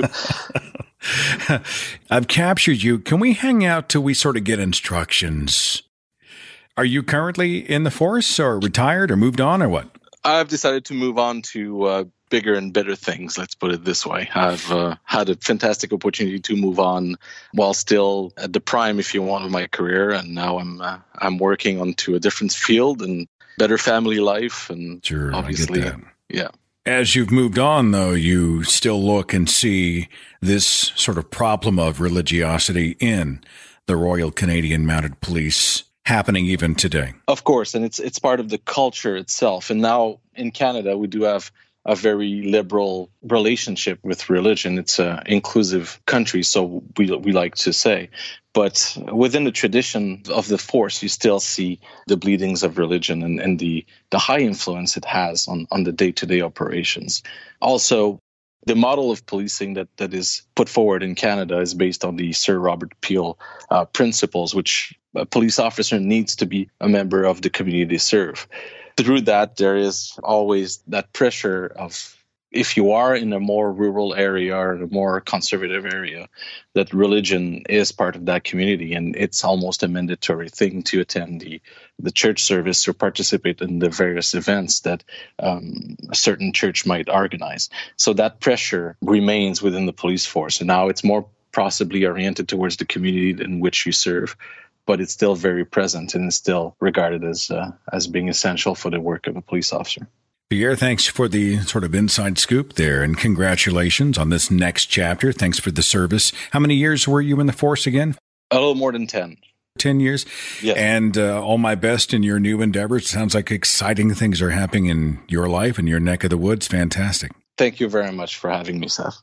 I've captured you. Can we hang out till we sort of get instructions? Are you currently in the force or retired or moved on or what? I've decided to move on to bigger and better things, let's put it this way. I've had a fantastic opportunity to move on while still at the prime, if you want, of my career. And now I'm working onto a different field and better family life. And sure, obviously, I get that. Yeah. As you've moved on, though, you still look and see this sort of problem of religiosity in the Royal Canadian Mounted Police happening even today. Of course, and it's part of the culture itself. And now in Canada, we do have a very liberal relationship with religion. It's an inclusive country, so we like to say. But within the tradition of the force, you still see the bleedings of religion and the high influence it has on the day-to-day operations. Also, the model of policing that is put forward in Canada is based on the Sir Robert Peel principles, which a police officer needs to be a member of the community they serve. Through that, there is always that pressure of, if you are in a more rural area or a more conservative area, that religion is part of that community, and it's almost a mandatory thing to attend the church service or participate in the various events that a certain church might organize. So that pressure remains within the police force, and now it's more possibly oriented towards the community in which you serve. But it's still very present and is still regarded as being essential for the work of a police officer. Pierre, thanks for the sort of inside scoop there, and congratulations on this next chapter. Thanks for the service. How many years were you in the force again? A little more than 10. 10 years? Yes. And all my best in your new endeavors. Sounds like exciting things are happening in your life and your neck of the woods. Fantastic. Thank you very much for having me, Seth.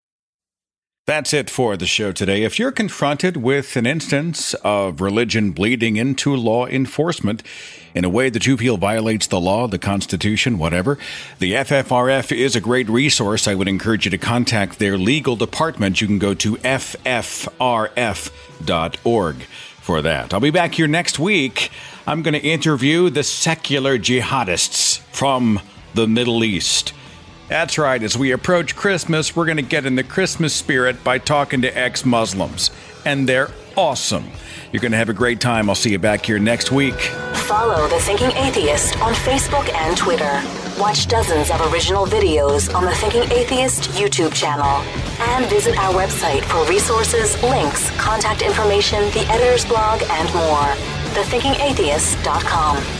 That's it for the show today. If you're confronted with an instance of religion bleeding into law enforcement in a way that you feel violates the law, the Constitution, whatever, the FFRF is a great resource. I would encourage you to contact their legal department. You can go to ffrf.org for that. I'll be back here next week. I'm going to interview the secular jihadists from the Middle East. That's right. As we approach Christmas, we're going to get in the Christmas spirit by talking to ex-Muslims. And they're awesome. You're going to have a great time. I'll see you back here next week. Follow The Thinking Atheist on Facebook and Twitter. Watch dozens of original videos on the Thinking Atheist YouTube channel. And visit our website for resources, links, contact information, the editor's blog, and more. thethinkingatheist.com.